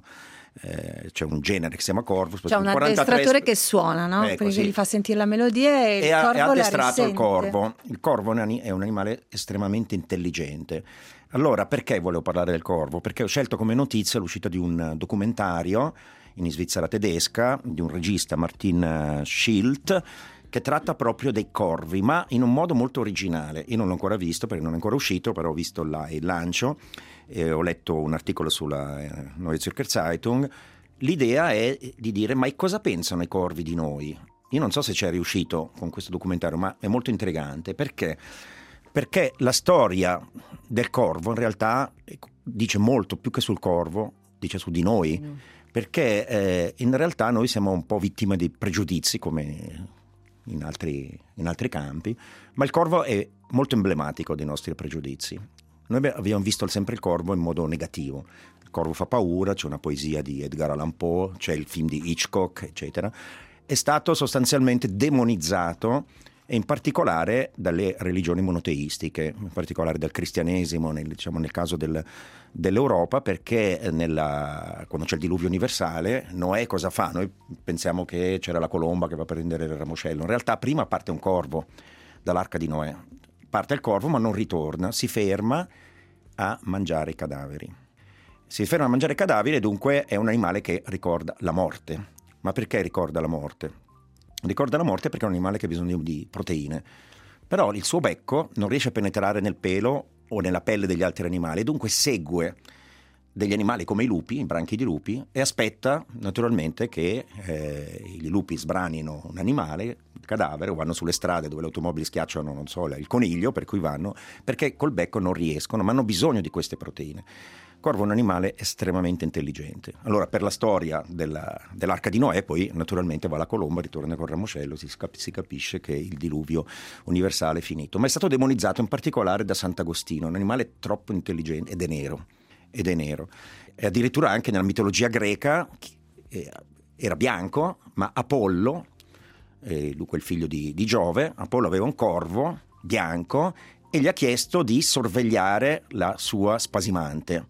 eh, c'è un genere che si chiama corvo. C'è un addestratore che suona, no? Ecco, perché sì. gli fa sentire la melodia e il è, corvo è la addestrato il risente. corvo. Il corvo è un animale estremamente intelligente. Allora, perché volevo parlare del corvo? Perché ho scelto come notizia l'uscita di un documentario in Svizzera tedesca di un regista, Martin Schilt, che tratta proprio dei corvi, ma in un modo molto originale. Io non l'ho ancora visto perché non è ancora uscito, però ho visto la, il lancio e ho letto un articolo sulla eh, Neue Zürcher Zeitung. L'idea è di dire: ma cosa pensano i corvi di noi? Io non so se ci è riuscito con questo documentario, ma è molto intrigante. Perché? Perché la storia del corvo in realtà dice molto più che sul corvo, dice su di noi. Mm. Perché eh, in realtà noi siamo un po' vittime di pregiudizi, come in altri, in altri campi, ma il corvo è molto emblematico dei nostri pregiudizi. Noi abbiamo visto sempre il corvo in modo negativo. Il corvo fa paura, c'è una poesia di Edgar Allan Poe, c'è il film di Hitchcock, eccetera. È stato sostanzialmente demonizzato, e in particolare dalle religioni monoteistiche, in particolare dal cristianesimo, nel, diciamo, nel caso del, dell'Europa, perché nella, quando c'è il diluvio universale, Noè cosa fa? Noi pensiamo che c'era la colomba che va a prendere il ramoscello. In realtà prima parte un corvo dall'arca di Noè. Parte il corvo ma non ritorna, si ferma a mangiare i cadaveri. Si ferma a mangiare i cadaveri e dunque è un animale che ricorda la morte. Ma perché ricorda la morte? Ricorda la morte perché è un animale che ha bisogno di proteine, però il suo becco non riesce a penetrare nel pelo o nella pelle degli altri animali, dunque segue degli animali come i lupi, i branchi di lupi, e aspetta naturalmente che eh, i lupi sbranino un animale, il cadavere, o vanno sulle strade dove le automobili schiacciano, non so, il coniglio, per cui vanno, perché col becco non riescono, ma hanno bisogno di queste proteine. Il corvo è un animale estremamente intelligente. Allora, per la storia della, dell'arca di Noè, poi naturalmente va la colomba, ritorna col ramoscello, si, scap- si capisce che il diluvio universale è finito. Ma è stato demonizzato in particolare da Sant'Agostino, un animale troppo intelligente, ed è nero, ed è nero. E addirittura anche nella mitologia greca era bianco, ma Apollo, eh, dunque il figlio di, di Giove, Apollo aveva un corvo bianco e gli ha chiesto di sorvegliare la sua spasimante.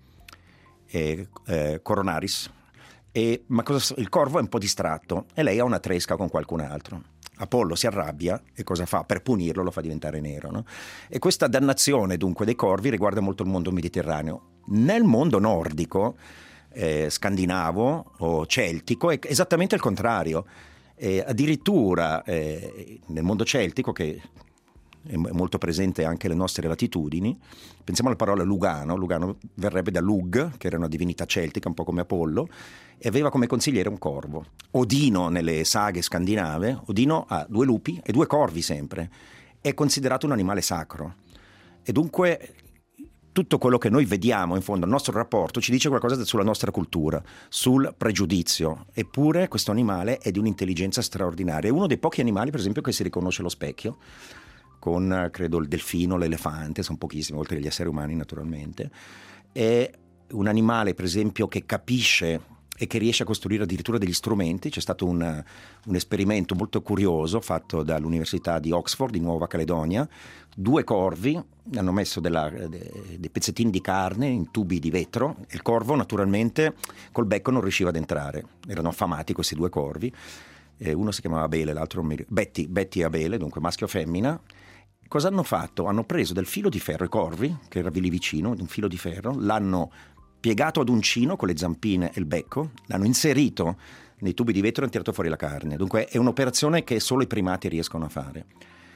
Eh, eh, Coronaris, e, ma cosa, il corvo è un po' distratto e lei ha una tresca con qualcun altro. Apollo si arrabbia e cosa fa? Per punirlo lo fa diventare nero, no? E questa dannazione dunque dei corvi riguarda molto il mondo mediterraneo. Nel mondo nordico, eh, scandinavo o celtico è esattamente il contrario. Eh, addirittura eh, nel mondo celtico, che è molto presente anche alle nostre latitudini, pensiamo alla parola Lugano. Lugano verrebbe da Lug, che era una divinità celtica un po' come Apollo, e aveva come consigliere un corvo. Odino, nelle saghe scandinave, Odino ha due lupi e due corvi sempre, è considerato un animale sacro, e dunque tutto quello che noi vediamo, in fondo, il nostro rapporto ci dice qualcosa sulla nostra cultura, sul pregiudizio. Eppure questo animale è di un'intelligenza straordinaria, è uno dei pochi animali, per esempio, che si riconosce allo specchio, con, credo, il delfino, l'elefante, sono pochissimi, oltre agli esseri umani naturalmente. È un animale, per esempio, che capisce e che riesce a costruire addirittura degli strumenti. C'è stato un, un esperimento molto curioso fatto dall'Università di Oxford, in Nuova Caledonia. Due corvi hanno messo della, de, dei pezzettini di carne in tubi di vetro, e il corvo naturalmente col becco non riusciva ad entrare. Erano affamati questi due corvi, eh, uno si chiamava Abele, l'altro Betty, Betty e Abele, dunque maschio e femmina. Cosa hanno fatto? Hanno preso del filo di ferro, i corvi, che era lì vicino, un filo di ferro, l'hanno piegato ad uncino con le zampine e il becco, l'hanno inserito nei tubi di vetro e hanno tirato fuori la carne. Dunque è un'operazione che solo i primati riescono a fare.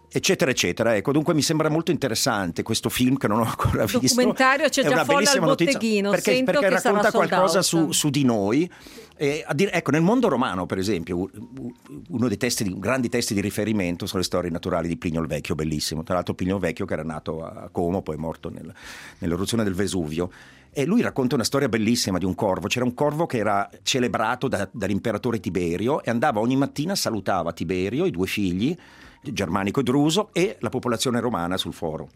eccetera eccetera. Ecco, dunque mi sembra molto interessante questo film che non ho ancora visto. Il documentario c'è È già una folla al bellissima notizia, botteghino, perché, sento perché che racconta sarà sold qualcosa out. su, su di noi. E, a dire, ecco, nel mondo romano, per esempio, uno dei testi di, grandi testi di riferimento sono le storie naturali di Plinio il Vecchio, bellissimo. Tra l'altro Plinio il Vecchio, che era nato a Como, poi è morto nel, nell'eruzione del Vesuvio. E lui racconta una storia bellissima di un corvo. C'era un corvo che era celebrato da, dall'imperatore Tiberio e andava ogni mattina, salutava Tiberio, i due figli, Germanico e Druso, e la popolazione romana sul foro.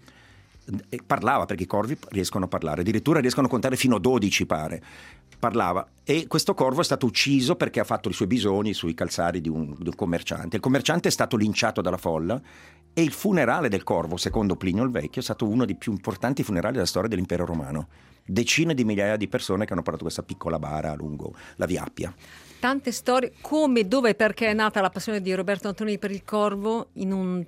E parlava, perché i corvi riescono a parlare, addirittura riescono a contare fino a dodici, pare. Parlava, e questo corvo è stato ucciso perché ha fatto i suoi bisogni sui calzari di un, di un commerciante. Il commerciante è stato linciato dalla folla, e il funerale del corvo, secondo Plinio il Vecchio, è stato uno dei più importanti funerali della storia dell'impero romano. Decine di migliaia di persone che hanno parlato questa piccola bara lungo la Via Appia. Tante storie, come, dove e perché è nata la passione di Roberto Antonini per il corvo in, un,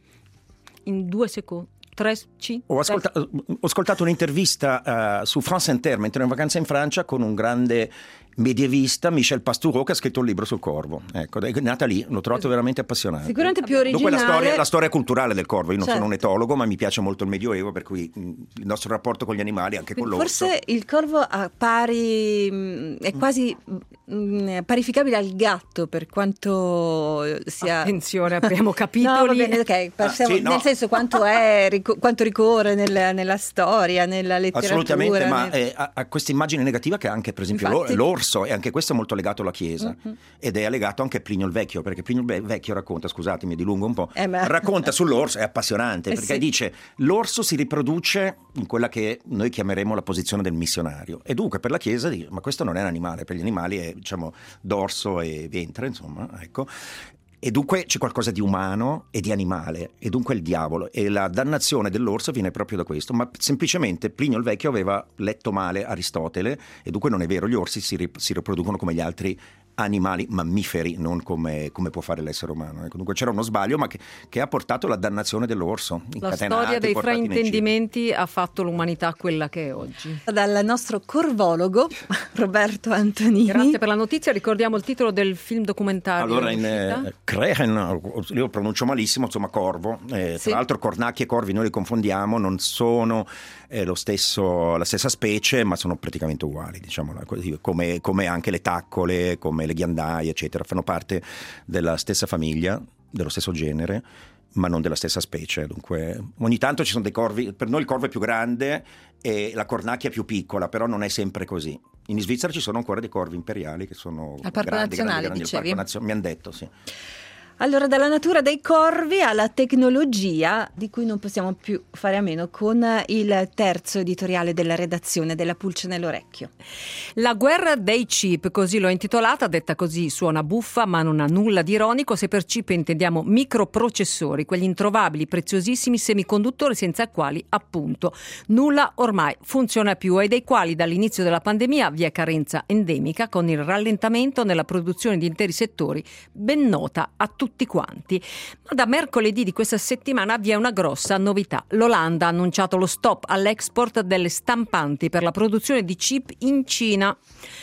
in due secondi. Tre, C, ho, ascolta- ho ascoltato un'intervista uh, su France Inter mentre ero in vacanza in Francia con un grande medievista, Michel Pastoureau, che ha scritto un libro sul corvo. Ecco, è nata lì, l'ho trovato veramente appassionante. Sicuramente più originale. Dunque la storia, la storia culturale del corvo. Io non certo. sono un etologo, ma mi piace molto il Medioevo, per cui mh, il nostro rapporto con gli animali, anche con l'orso. Forse il corvo ha pari, mh, è quasi mh, parificabile al gatto, per quanto sia... Attenzione, apriamo capitoli. No, va bene, ok, passiamo, ah, sì, no. nel senso quanto è, ric- quanto ricorre nel, nella storia, nella letteratura. Assolutamente, ma nel... eh, ha, ha questa immagine negativa che anche, per esempio, Infatti... l'orso, e anche questo è molto legato alla Chiesa, uh-huh. ed è legato anche a Plinio il Vecchio, perché Plinio il Vecchio racconta, scusatemi, dilungo un po', eh, ma... racconta sull'orso, è appassionante, eh, perché sì. dice l'orso si riproduce in quella che noi chiameremo la posizione del missionario, e dunque per la Chiesa, ma questo non è un animale, per gli animali è, diciamo, dorso e ventre, insomma, ecco. E dunque c'è qualcosa di umano e di animale, e dunque il diavolo, e la dannazione dell'orso viene proprio da questo. Ma semplicemente Plinio il Vecchio aveva letto male Aristotele, e dunque non è vero, gli orsi si, rip- si riproducono come gli altri animali mammiferi, non come, come può fare l'essere umano. Ecco, dunque c'era uno sbaglio, ma che, che ha portato alla dannazione dell'orso. La storia dei fraintendimenti ha fatto l'umanità quella che è oggi. Dal nostro corvologo Roberto Antonini. Grazie per la notizia. Ricordiamo il titolo del film documentario. Allora, in eh, Krehen, io pronuncio malissimo, insomma, corvo. Eh, sì. Tra l'altro cornacchi e corvi noi li confondiamo, non sono eh, lo stesso, la stessa specie, ma sono praticamente uguali, diciamo, come, come anche le taccole, come le ghiandaie, eccetera, fanno parte della stessa famiglia, dello stesso genere, ma non della stessa specie. Dunque ogni tanto ci sono dei corvi, per noi il corvo è più grande e la cornacchia è più piccola, però non è sempre così. In Svizzera ci sono ancora dei corvi imperiali che sono al Parco grandi, Nazionale, grandi, grandi, dicevi? Parco Nazio- mi hanno detto, sì. Allora, dalla natura dei corvi alla tecnologia, di cui non possiamo più fare a meno, con il terzo editoriale della redazione della Pulce nell'orecchio. La guerra dei chip, così l'ho intitolata, detta così suona buffa ma non ha nulla di ironico se per chip intendiamo microprocessori, quegli introvabili, preziosissimi semiconduttori senza quali appunto nulla ormai funziona più e dei quali dall'inizio della pandemia vi è carenza endemica, con il rallentamento nella produzione di interi settori ben nota a tutti quanti. Ma da mercoledì di questa settimana vi è una grossa novità. L'Olanda ha annunciato lo stop all'export delle stampanti per la produzione di chip in Cina.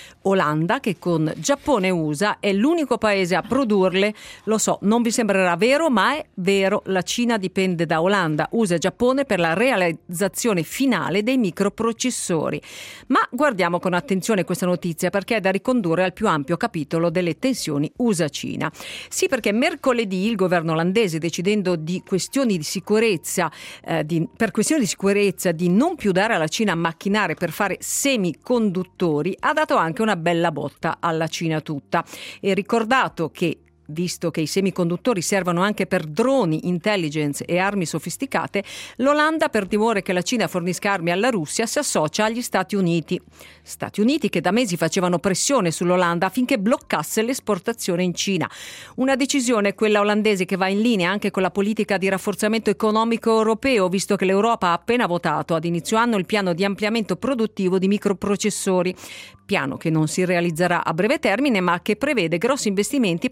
Olanda che con Giappone e U S A è l'unico paese a produrle. Lo so, non vi sembrerà vero, ma è vero. La Cina dipende da Olanda, U S A e Giappone per la realizzazione finale dei microprocessori. Ma guardiamo con attenzione questa notizia, perché è da ricondurre al più ampio capitolo delle tensioni U S A-Cina. Sì, perché mercoledì il governo olandese, decidendo di questioni di sicurezza eh, di, per questioni di sicurezza di non più dare alla Cina macchinari per fare semiconduttori, ha dato anche una una bella botta alla Cina tutta. E ricordato che visto che i semiconduttori servono anche per droni, intelligence e armi sofisticate, l'Olanda, per timore che la Cina fornisca armi alla Russia, si associa agli Stati Uniti. Stati Uniti che da mesi facevano pressione sull'Olanda affinché bloccasse l'esportazione in Cina. Una decisione, quella olandese, che va in linea anche con la politica di rafforzamento economico europeo, visto che l'Europa ha appena votato ad inizio anno il piano di ampliamento produttivo di microprocessori. Piano che non si realizzerà a breve termine, ma che prevede grossi investimenti per l'apertura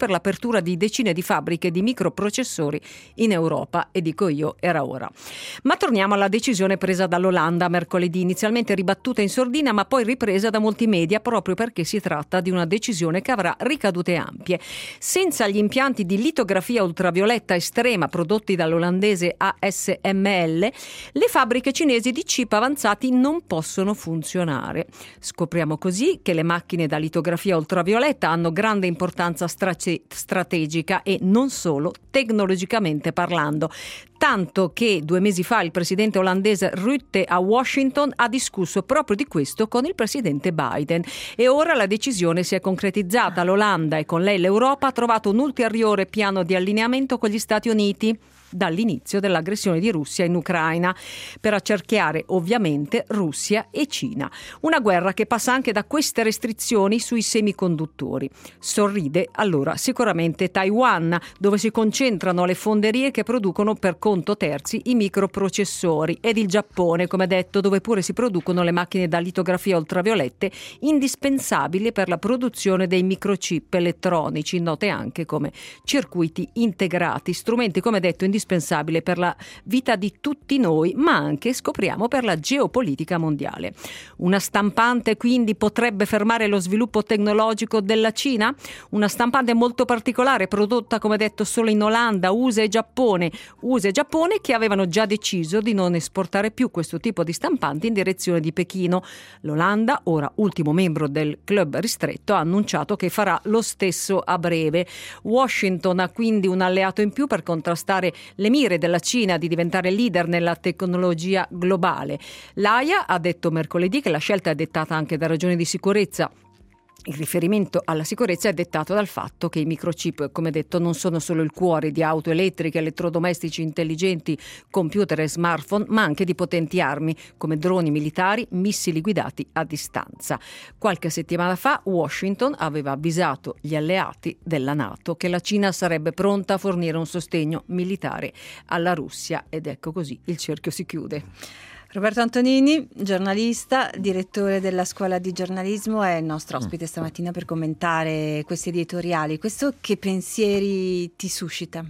l'apertura di decine di fabbriche di microprocessori in Europa, e dico io, era ora. Ma torniamo alla decisione presa dall'Olanda mercoledì, inizialmente ribattuta in sordina ma poi ripresa da molti media proprio perché si tratta di una decisione che avrà ricadute ampie. Senza gli impianti di litografia ultravioletta estrema prodotti dall'olandese A S M L, le fabbriche cinesi di chip avanzati non possono funzionare. Scopriamo così che le macchine da litografia ultravioletta hanno grande importanza strate- strategica e non solo tecnologicamente parlando. Tanto che due mesi fa il presidente olandese Rutte a Washington ha discusso proprio di questo con il presidente Biden, e ora la decisione si è concretizzata. L'Olanda e con lei l'Europa ha trovato un ulteriore piano di allineamento con gli Stati Uniti dall'inizio dell'aggressione di Russia in Ucraina, per accerchiare ovviamente Russia e Cina. Una guerra che passa anche da queste restrizioni sui semiconduttori. Sorride allora sicuramente Taiwan, dove si concentrano le fonderie che producono per conto terzi i microprocessori, ed il Giappone, come detto, dove pure si producono le macchine da litografia ultraviolette indispensabili per la produzione dei microchip elettronici, note anche come circuiti integrati, strumenti, come detto, indispensabili indispensabile per la vita di tutti noi, ma anche, scopriamo, per la geopolitica mondiale. Una stampante quindi potrebbe fermare lo sviluppo tecnologico della Cina? Una stampante molto particolare, prodotta, come detto, solo in Olanda, U S A e Giappone. U S A e Giappone che avevano già deciso di non esportare più questo tipo di stampanti in direzione di Pechino. L'Olanda, ora ultimo membro del club ristretto, ha annunciato che farà lo stesso a breve. Washington ha quindi un alleato in più per contrastare le mire della Cina di diventare leader nella tecnologia globale. L'A I A ha detto mercoledì che la scelta è dettata anche da ragioni di sicurezza. Il riferimento alla sicurezza è dettato dal fatto che i microchip, come detto, non sono solo il cuore di auto elettriche, elettrodomestici intelligenti, computer e smartphone, ma anche di potenti armi come droni militari, missili guidati a distanza. Qualche settimana fa Washington aveva avvisato gli alleati della NATO che la Cina sarebbe pronta a fornire un sostegno militare alla Russia, ed ecco così il cerchio si chiude. Roberto Antonini, giornalista, direttore della Scuola di Giornalismo, è il nostro ospite stamattina per commentare questi editoriali. Questo che pensieri ti suscita?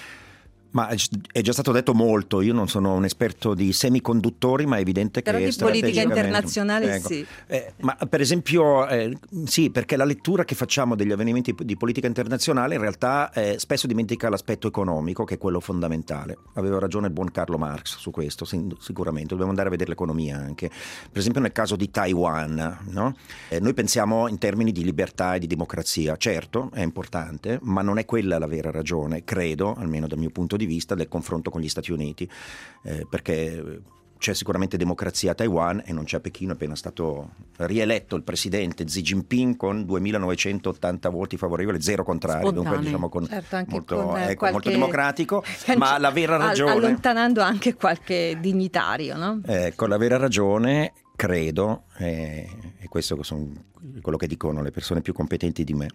Ma è già stato detto molto, io non sono un esperto di semiconduttori, ma è evidente che... Però di politica internazionale ecco. sì. Eh, ma per esempio, eh, sì, perché la lettura che facciamo degli avvenimenti di politica internazionale in realtà eh, spesso dimentica l'aspetto economico, che è quello fondamentale. Aveva ragione il buon Carlo Marx su questo, sicuramente. Dobbiamo andare a vedere l'economia anche. Per esempio nel caso di Taiwan, no? eh, noi pensiamo in termini di libertà e di democrazia. Certo, è importante, ma non è quella la vera ragione, credo, almeno dal mio punto di vista, del confronto con gli Stati Uniti, eh, perché c'è sicuramente democrazia a Taiwan e non c'è a Pechino. È appena stato rieletto il presidente Xi Jinping con duemilanovecentottanta voti favorevoli, zero contrari, Spontanei. dunque diciamo con certo, anche molto, con, ecco, qualche... molto democratico, ma la vera ragione, allontanando anche qualche dignitario, no? Ecco, la vera ragione, credo, e eh, questo sono quello che dicono le persone più competenti di me,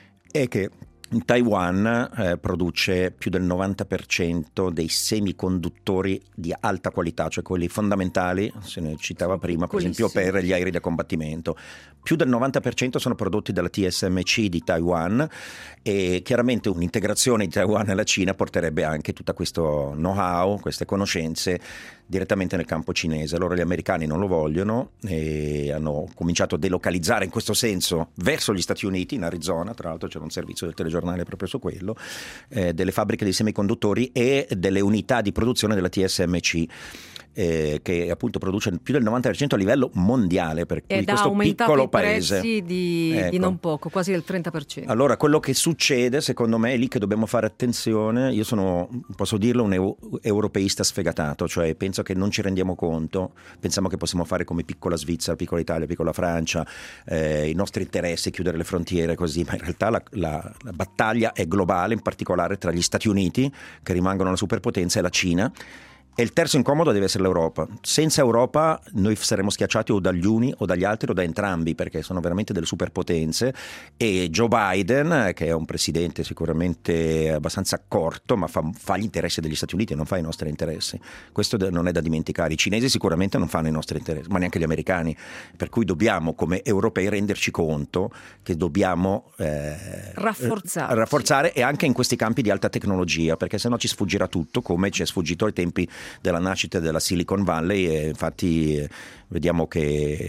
è che Taiwan eh, produce più del novanta per cento dei semiconduttori di alta qualità, cioè quelli fondamentali, se ne citava prima, per esempio per gli aerei da combattimento. Più del novanta per cento sono prodotti dalla T S M C di Taiwan, e chiaramente un'integrazione di Taiwan alla Cina porterebbe anche tutto questo know-how, queste conoscenze direttamente nel campo cinese. Allora gli americani non lo vogliono e hanno cominciato a delocalizzare in questo senso verso gli Stati Uniti, in Arizona, tra l'altro c'era un servizio del telegiornale proprio su quello, eh, delle fabbriche di semiconduttori e delle unità di produzione della T S M C. Eh, che appunto produce più del novanta per cento a livello mondiale, per cui ed questo ha aumentato piccolo i paese prezzi di, ecco. di non poco, quasi del trenta per cento. Allora quello che succede, secondo me, è lì che dobbiamo fare attenzione. Io sono, posso dirlo, un eu- europeista sfegatato, cioè penso che non ci rendiamo conto, pensiamo che possiamo fare come piccola Svizzera, piccola Italia, piccola Francia, eh, i nostri interessi, chiudere le frontiere così, ma in realtà la, la, la battaglia è globale, in particolare tra gli Stati Uniti, che rimangono la superpotenza, e la Cina. E il terzo incomodo deve essere l'Europa. Senza Europa noi saremmo schiacciati o dagli uni o dagli altri o da entrambi, perché sono veramente delle superpotenze, e Joe Biden, che è un presidente sicuramente abbastanza accorto, ma fa, fa gli interessi degli Stati Uniti e non fa i nostri interessi. Questo non è da dimenticare. I cinesi sicuramente non fanno i nostri interessi, ma neanche gli americani, per cui dobbiamo come europei renderci conto che dobbiamo eh, rafforzare, rafforzare e anche in questi campi di alta tecnologia, perché sennò ci sfuggirà tutto, come ci è sfuggito ai tempi della nascita della Silicon Valley. E infatti eh, vediamo che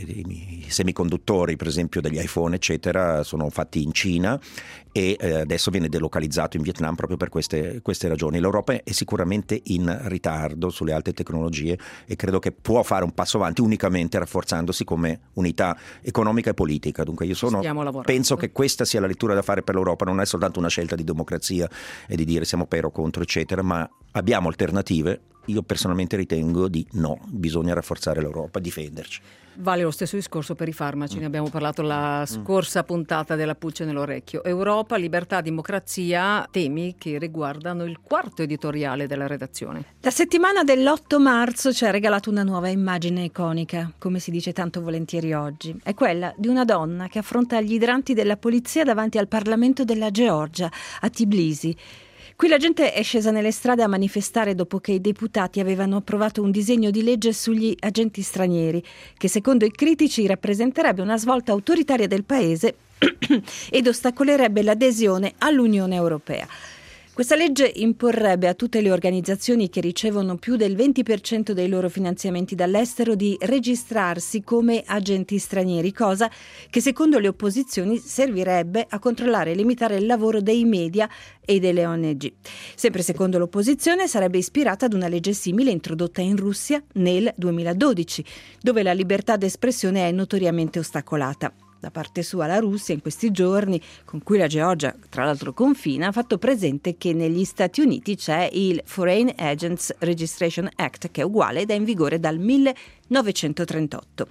i semiconduttori, per esempio degli iPhone eccetera, sono fatti in Cina e eh, adesso viene delocalizzato in Vietnam proprio per queste, queste ragioni. L'Europa è sicuramente in ritardo sulle alte tecnologie e credo che può fare un passo avanti unicamente rafforzandosi come unità economica e politica. Dunque io sono, penso che questa sia la lettura da fare per l'Europa. Non è soltanto una scelta di democrazia e di dire siamo per o contro eccetera, ma abbiamo alternative. Io personalmente ritengo di no, bisogna rafforzare l'Europa, difenderci. Vale lo stesso discorso per i farmaci, mm. ne abbiamo parlato la scorsa puntata della Pulce nell'orecchio. Europa, libertà, democrazia, temi che riguardano il quarto editoriale della redazione. La settimana dell'otto marzo ci ha regalato una nuova immagine iconica, come si dice tanto volentieri oggi. È quella di una donna che affronta gli idranti della polizia davanti al Parlamento della Georgia, a Tbilisi. Qui la gente è scesa nelle strade a manifestare dopo che i deputati avevano approvato un disegno di legge sugli agenti stranieri, che secondo i critici rappresenterebbe una svolta autoritaria del paese ed ostacolerebbe l'adesione all'Unione Europea. Questa legge imporrebbe a tutte le organizzazioni che ricevono più del venti per cento dei loro finanziamenti dall'estero di registrarsi come agenti stranieri, cosa che secondo le opposizioni servirebbe a controllare e limitare il lavoro dei media e delle O N G. Sempre secondo l'opposizione sarebbe ispirata ad una legge simile introdotta in Russia nel duemiladodici, dove la libertà d'espressione è notoriamente ostacolata. Da parte sua la Russia in questi giorni, con cui la Georgia tra l'altro confina, ha fatto presente che negli Stati Uniti c'è il Foreign Agents Registration Act, che è uguale ed è in vigore dal millenovecentotrentotto.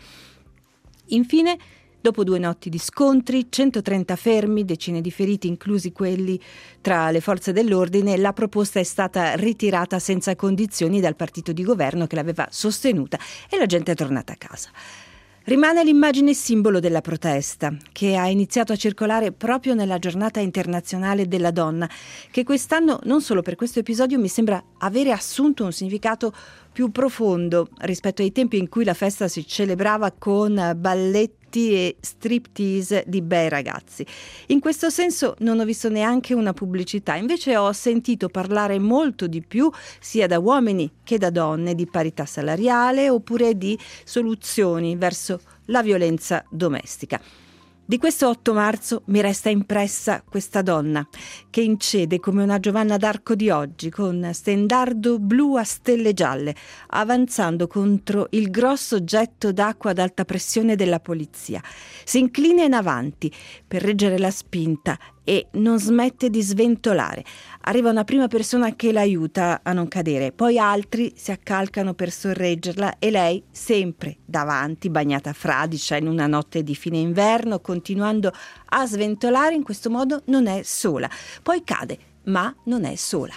Infine, dopo due notti di scontri, centotrenta fermi, decine di feriti, inclusi quelli tra le forze dell'ordine, la proposta è stata ritirata senza condizioni dal partito di governo che l'aveva sostenuta e la gente è tornata a casa. Rimane l'immagine simbolo della protesta, che ha iniziato a circolare proprio nella giornata internazionale della donna, che quest'anno, non solo per questo episodio, mi sembra avere assunto un significato più profondo rispetto ai tempi in cui la festa si celebrava con balletti e striptease di bei ragazzi. In questo senso non ho visto neanche una pubblicità, invece ho sentito parlare molto di più sia da uomini che da donne di parità salariale oppure di soluzioni verso la violenza domestica. Di questo otto marzo mi resta impressa questa donna che incede come una Giovanna d'Arco di oggi, con stendardo blu a stelle gialle, avanzando contro il grosso getto d'acqua ad alta pressione della polizia. Si inclina in avanti per reggere la spinta e non smette di sventolare. Arriva una prima persona che l'aiuta a non cadere, poi altri si accalcano per sorreggerla e lei, sempre davanti, bagnata fradicia in una notte di fine inverno, continuando a sventolare in questo modo, non è sola. Poi cade, ma non è sola.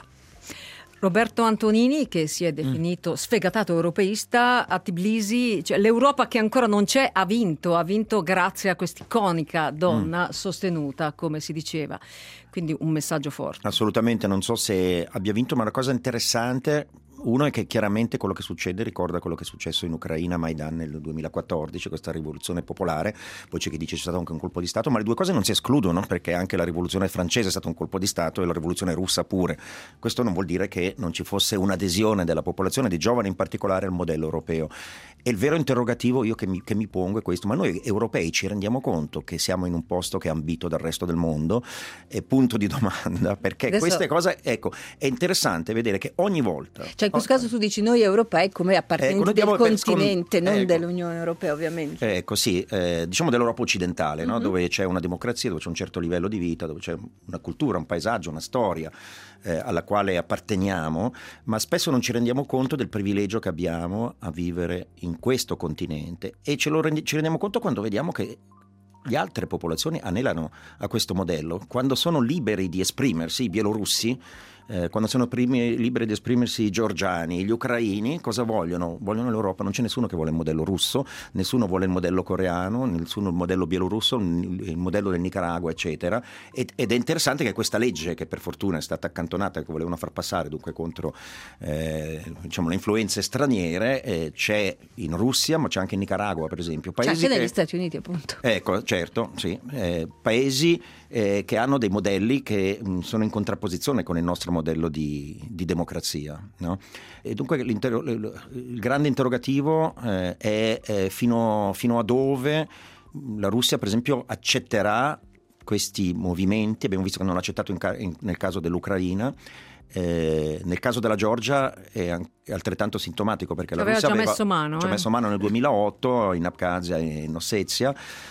Roberto Antonini, che si è definito mm. sfegatato europeista, a Tbilisi, cioè l'Europa che ancora non c'è ha vinto, ha vinto grazie a quest'iconica donna mm. sostenuta, come si diceva. Quindi un messaggio forte. Assolutamente, non so se abbia vinto, ma una cosa interessante, uno è che chiaramente quello che succede ricorda quello che è successo in Ucraina a Maidan nel duemilaquattordici, questa rivoluzione popolare. Poi c'è chi dice c'è stato anche un colpo di Stato, ma le due cose non si escludono, perché anche la rivoluzione francese è stata un colpo di Stato e la rivoluzione russa pure. Questo non vuol dire che non ci fosse un'adesione della popolazione, di giovani in particolare, al modello europeo. E il vero interrogativo io che mi, che mi pongo è questo: ma noi europei ci rendiamo conto che siamo in un posto che è ambito dal resto del mondo? È punto di domanda, perché Adesso... queste cose, ecco, è interessante vedere che ogni volta, cioè in questo caso tu dici noi europei come appartenenti ecco, del continente, scon... non ecco. dell'Unione Europea ovviamente. Ecco sì, eh, diciamo dell'Europa occidentale, mm-hmm. no? Dove c'è una democrazia, dove c'è un certo livello di vita, dove c'è una cultura, un paesaggio, una storia eh, alla quale apparteniamo, ma spesso non ci rendiamo conto del privilegio che abbiamo a vivere in questo continente, e ce lo rendi- ci rendiamo conto quando vediamo che le altre popolazioni anelano a questo modello, quando sono liberi di esprimersi. I bielorussi Eh, quando sono primi liberi di esprimersi i georgiani, gli ucraini, cosa vogliono? Vogliono l'Europa, non c'è nessuno che vuole il modello russo, nessuno vuole il modello coreano, nessuno il modello bielorusso, il modello del Nicaragua, eccetera. Ed, ed è interessante che questa legge, che per fortuna è stata accantonata, che volevano far passare dunque contro eh, diciamo, le influenze straniere, eh, c'è in Russia, ma c'è anche in Nicaragua, per esempio. Paesi c'è anche che... negli Stati Uniti, appunto. Ecco, certo, sì. Eh, paesi eh, che hanno dei modelli che mh, sono in contrapposizione con il nostro modello di, di democrazia, no? E dunque il grande interrogativo eh, è eh, fino, fino a dove la Russia, per esempio, accetterà questi movimenti. Abbiamo visto che non l'ha accettato in ca- in, nel caso dell'Ucraina. Eh, nel caso della Georgia è, an- è altrettanto sintomatico, perché la aveva Russia già aveva messo mano, ci ha eh. messo mano nel duemilaotto in Abkhazia e in Ossetia.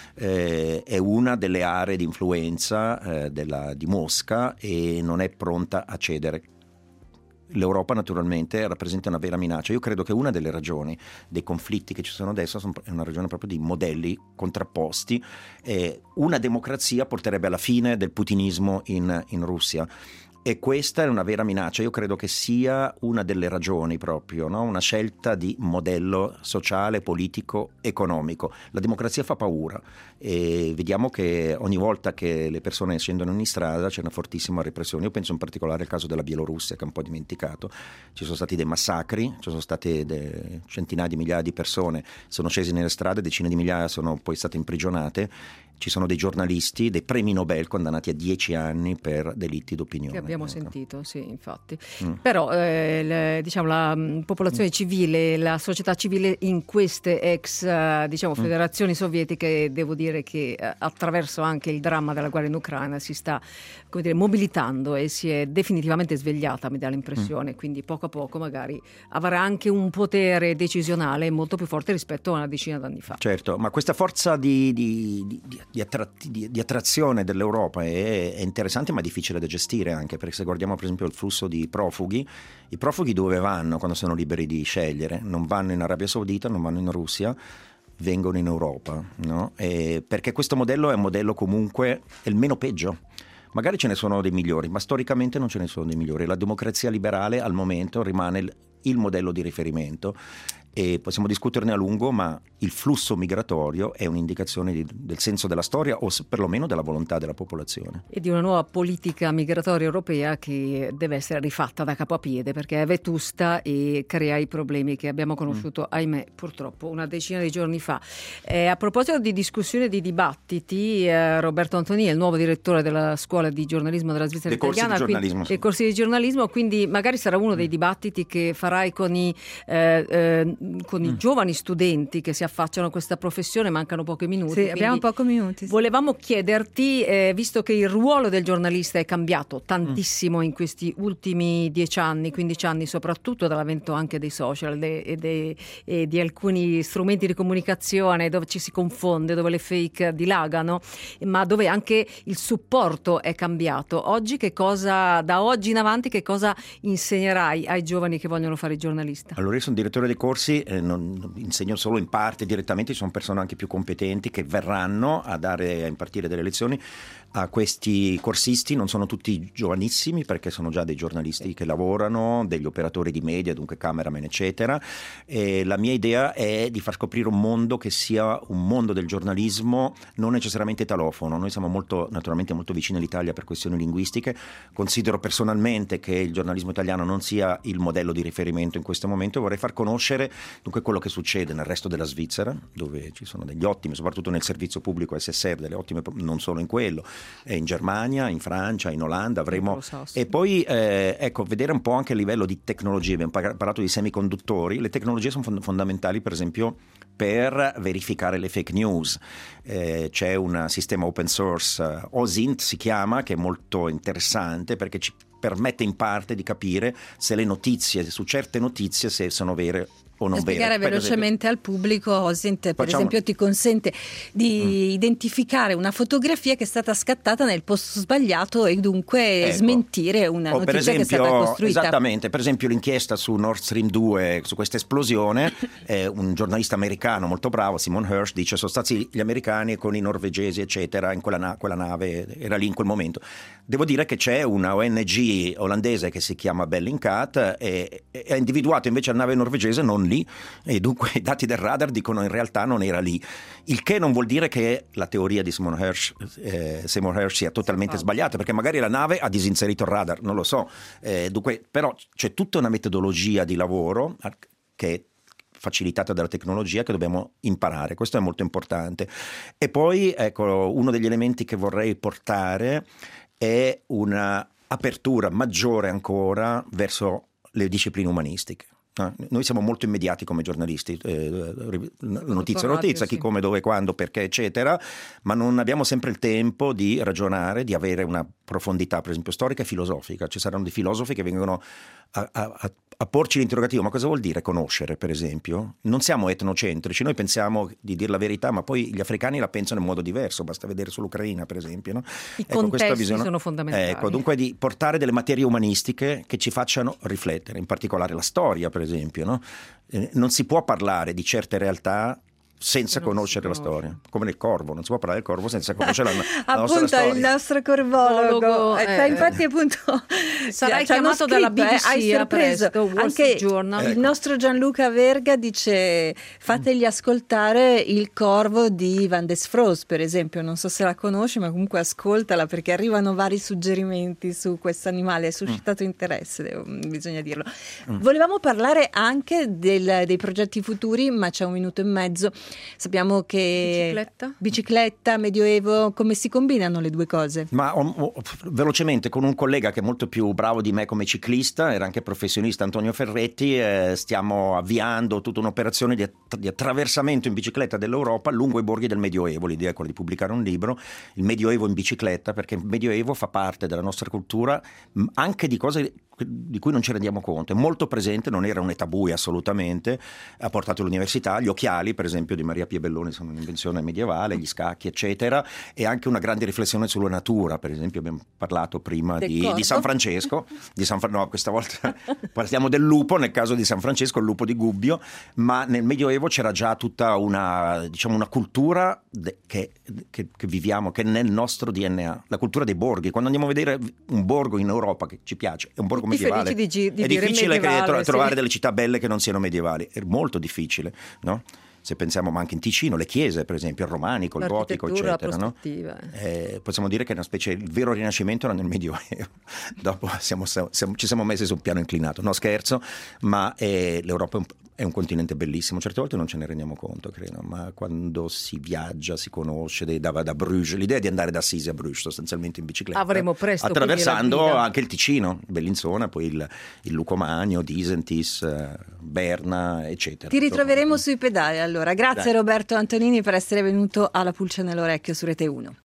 Eh, è una delle aree di influenza eh, della, di Mosca, e non è pronta a cedere. L'Europa naturalmente rappresenta una vera minaccia. Io credo che una delle ragioni dei conflitti che ci sono adesso è una ragione proprio di modelli contrapposti. Eh, una democrazia porterebbe alla fine del putinismo in, in Russia. E questa è una vera minaccia. Io credo che sia una delle ragioni proprio, no? Una scelta di modello sociale, politico, economico. La democrazia fa paura, e vediamo che ogni volta che le persone scendono in strada c'è una fortissima repressione. Io penso in particolare al caso della Bielorussia, che è un po' dimenticato. Ci sono stati dei massacri, ci sono state de... centinaia di migliaia di persone sono scese nelle strade, decine di migliaia sono poi state imprigionate. Ci sono dei giornalisti, dei premi Nobel condannati a dieci anni per delitti d'opinione. Che abbiamo ecco. sentito, sì, infatti. Mm. Però eh, le, diciamo, la mh, popolazione civile, la società civile in queste ex uh, diciamo, federazioni mm. sovietiche, devo dire che uh, attraverso anche il dramma della guerra in Ucraina si sta, come dire, mobilitando e si è definitivamente svegliata, mi dà l'impressione. Mm. Quindi poco a poco magari avrà anche un potere decisionale molto più forte rispetto a una decina d'anni fa. Certo, ma questa forza di, di, di Di, attratti, di, di attrazione dell'Europa è, è interessante, ma difficile da gestire, anche perché se guardiamo per esempio il flusso di profughi, i profughi dove vanno quando sono liberi di scegliere? Non vanno in Arabia Saudita, non vanno in Russia, vengono in Europa, no? E perché questo modello è un modello comunque è il meno peggio. Magari ce ne sono dei migliori, ma storicamente non ce ne sono dei migliori. La democrazia liberale al momento rimane il, il modello di riferimento. E possiamo discuterne a lungo, ma il flusso migratorio è un'indicazione di, del senso della storia, o perlomeno della volontà della popolazione. E di una nuova politica migratoria europea che deve essere rifatta da capo a piede, perché è vetusta e crea i problemi che abbiamo conosciuto, mm. ahimè, purtroppo, una decina di giorni fa. Eh, a proposito di discussione e di dibattiti, eh, Roberto Antoni è il nuovo direttore della Scuola di Giornalismo della Svizzera dei Italiana. Corsi di giornalismo, dei corsi di giornalismo, quindi magari sarà uno dei dibattiti che farai con i... Eh, eh, con mm. i giovani studenti che si affacciano a questa professione. Mancano pochi minuti. Sì, abbiamo pochi minuti. Sì. Volevamo chiederti, eh, visto che il ruolo del giornalista è cambiato tantissimo mm. in questi ultimi dieci anni, quindici anni, soprattutto dall'avvento anche dei social de, e, de, e di alcuni strumenti di comunicazione dove ci si confonde, dove le fake dilagano, ma dove anche il supporto è cambiato. Oggi che cosa, da oggi in avanti, che cosa insegnerai ai giovani che vogliono fare il giornalista? Allora, io sono direttore dei corsi, eh, non insegno solo in parte direttamente, ci sono persone anche più competenti che verranno a dare a impartire delle lezioni a questi corsisti. Non sono tutti giovanissimi, perché sono già dei giornalisti che lavorano, degli operatori di media, dunque cameraman eccetera, e la mia idea è di far scoprire un mondo che sia un mondo del giornalismo non necessariamente italofono. Noi siamo molto, naturalmente molto vicini all'Italia per questioni linguistiche. Considero personalmente che il giornalismo italiano non sia il modello di riferimento in questo momento, e vorrei far conoscere dunque quello che succede nel resto della Svizzera, dove ci sono degli ottimi, soprattutto nel servizio pubblico S S R, delle ottime, non solo in quello, e in Germania, in Francia, in Olanda avremo, e poi eh, ecco, vedere un po' anche a livello di tecnologie. Abbiamo parlato di semiconduttori. Le tecnologie sono fond- fondamentali per esempio per verificare le fake news. Eh, c'è un sistema open source, uh, OSINT si chiama, che è molto interessante perché ci permette in parte di capire se le notizie, su certe notizie, se sono vere o non spiegare vere. velocemente al pubblico, Osint, per Facciamo... esempio ti consente di mm. identificare una fotografia che è stata scattata nel posto sbagliato e dunque ecco. smentire una o notizia per esempio, che è stata costruita. Esattamente, per esempio l'inchiesta su Nord Stream due, su questa esplosione, eh, un giornalista americano molto bravo, Simon Hirsch, dice sono stati gli americani con i norvegesi eccetera in quella, na- quella nave, era lì in quel momento. Devo dire che c'è una O N G olandese che si chiama Bellingcat e, e ha individuato invece la nave norvegese non lì, e dunque i dati del radar dicono in realtà non era lì, il che non vuol dire che la teoria di Simon Hirsch, eh, Simon Hirsch sia totalmente sbagliata, perché magari la nave ha disinserito il radar, non lo so, eh, dunque, però c'è tutta una metodologia di lavoro che è facilitata dalla tecnologia che dobbiamo imparare, questo è molto importante. E poi ecco, uno degli elementi che vorrei portare è una apertura maggiore ancora verso le discipline umanistiche. Noi siamo molto immediati come giornalisti, eh, notizia notizia, chi, come, dove, quando, perché eccetera, ma non abbiamo sempre il tempo di ragionare, di avere una profondità per esempio storica e filosofica. Ci saranno dei filosofi che vengono a, a, a porci l'interrogativo: ma cosa vuol dire conoscere, per esempio? Non siamo etnocentrici, noi pensiamo di dire la verità, ma poi gli africani la pensano in modo diverso, basta vedere sull'Ucraina per esempio, no? I ecco, contesti visione, sono fondamentali. Ecco, dunque di portare delle materie umanistiche che ci facciano riflettere, in particolare la storia per esempio, no? Eh, non si può parlare di certe realtà senza conoscere la storia, come nel corvo, non si può parlare del corvo senza conoscere la, la nostra appunto storia. Il nostro corvologo, eh, eh, infatti appunto sarai chiamato dalla B B C, hai sorpreso presto, anche Journal. Il ecco. nostro Gianluca Verga dice fategli ascoltare Il corvo di Van des Froes, per esempio, non so se la conosci, ma comunque ascoltala perché arrivano vari suggerimenti su questo animale, ha suscitato mm. interesse, devo, bisogna dirlo. Mm. Volevamo parlare anche del, dei progetti futuri, ma c'è un minuto e mezzo. Sappiamo che bicicletta, bicicletta, medioevo, come si combinano le due cose? Ma oh, oh, velocemente, con un collega che è molto più bravo di me come ciclista, era anche professionista, Antonio Ferretti, eh, stiamo avviando tutta un'operazione di, att- di attraversamento in bicicletta dell'Europa lungo i borghi del Medioevo. L'idea è quella di pubblicare un libro, il Medioevo in bicicletta, perché il Medioevo fa parte della nostra cultura, anche di cose di cui non ci rendiamo conto, è molto presente, non era un tabù assolutamente, ha portato l'università, gli occhiali per esempio di Maria Pia Belloni sono un'invenzione medievale, gli scacchi eccetera, e anche una grande riflessione sulla natura, per esempio abbiamo parlato prima di, di San Francesco, di San, no questa volta parliamo del lupo, nel caso di San Francesco il lupo di Gubbio, ma nel Medioevo c'era già tutta una, diciamo, una cultura de, che, che, che viviamo, che è nel nostro D N A, la cultura dei borghi. Quando andiamo a vedere un borgo in Europa che ci piace, è un borgo medievale, di, di è difficile medievale, che tro- sì. trovare delle città belle che non siano medievali, è molto difficile, no? Se pensiamo, ma anche in Ticino, le chiese per esempio, il romanico, il gotico eccetera, no? Eh, possiamo dire che è una specie, il vero rinascimento era nel Medioevo. Dopo siamo, siamo, ci siamo messi su un piano inclinato, no scherzo, ma eh, l'Europa è un, è un continente bellissimo, certe volte non ce ne rendiamo conto credo, ma quando si viaggia si conosce da, da Bruges, l'idea è di andare da Assisi a Bruges sostanzialmente in bicicletta, avremo presto attraversando anche il Ticino, Bellinzona, poi il, il Lucomagno, Disentis, Berna eccetera. Ti ritroveremo sui pedali allora. Grazie Dai. Roberto Antonini per essere venuto alla Pulce nell'orecchio su Rete uno.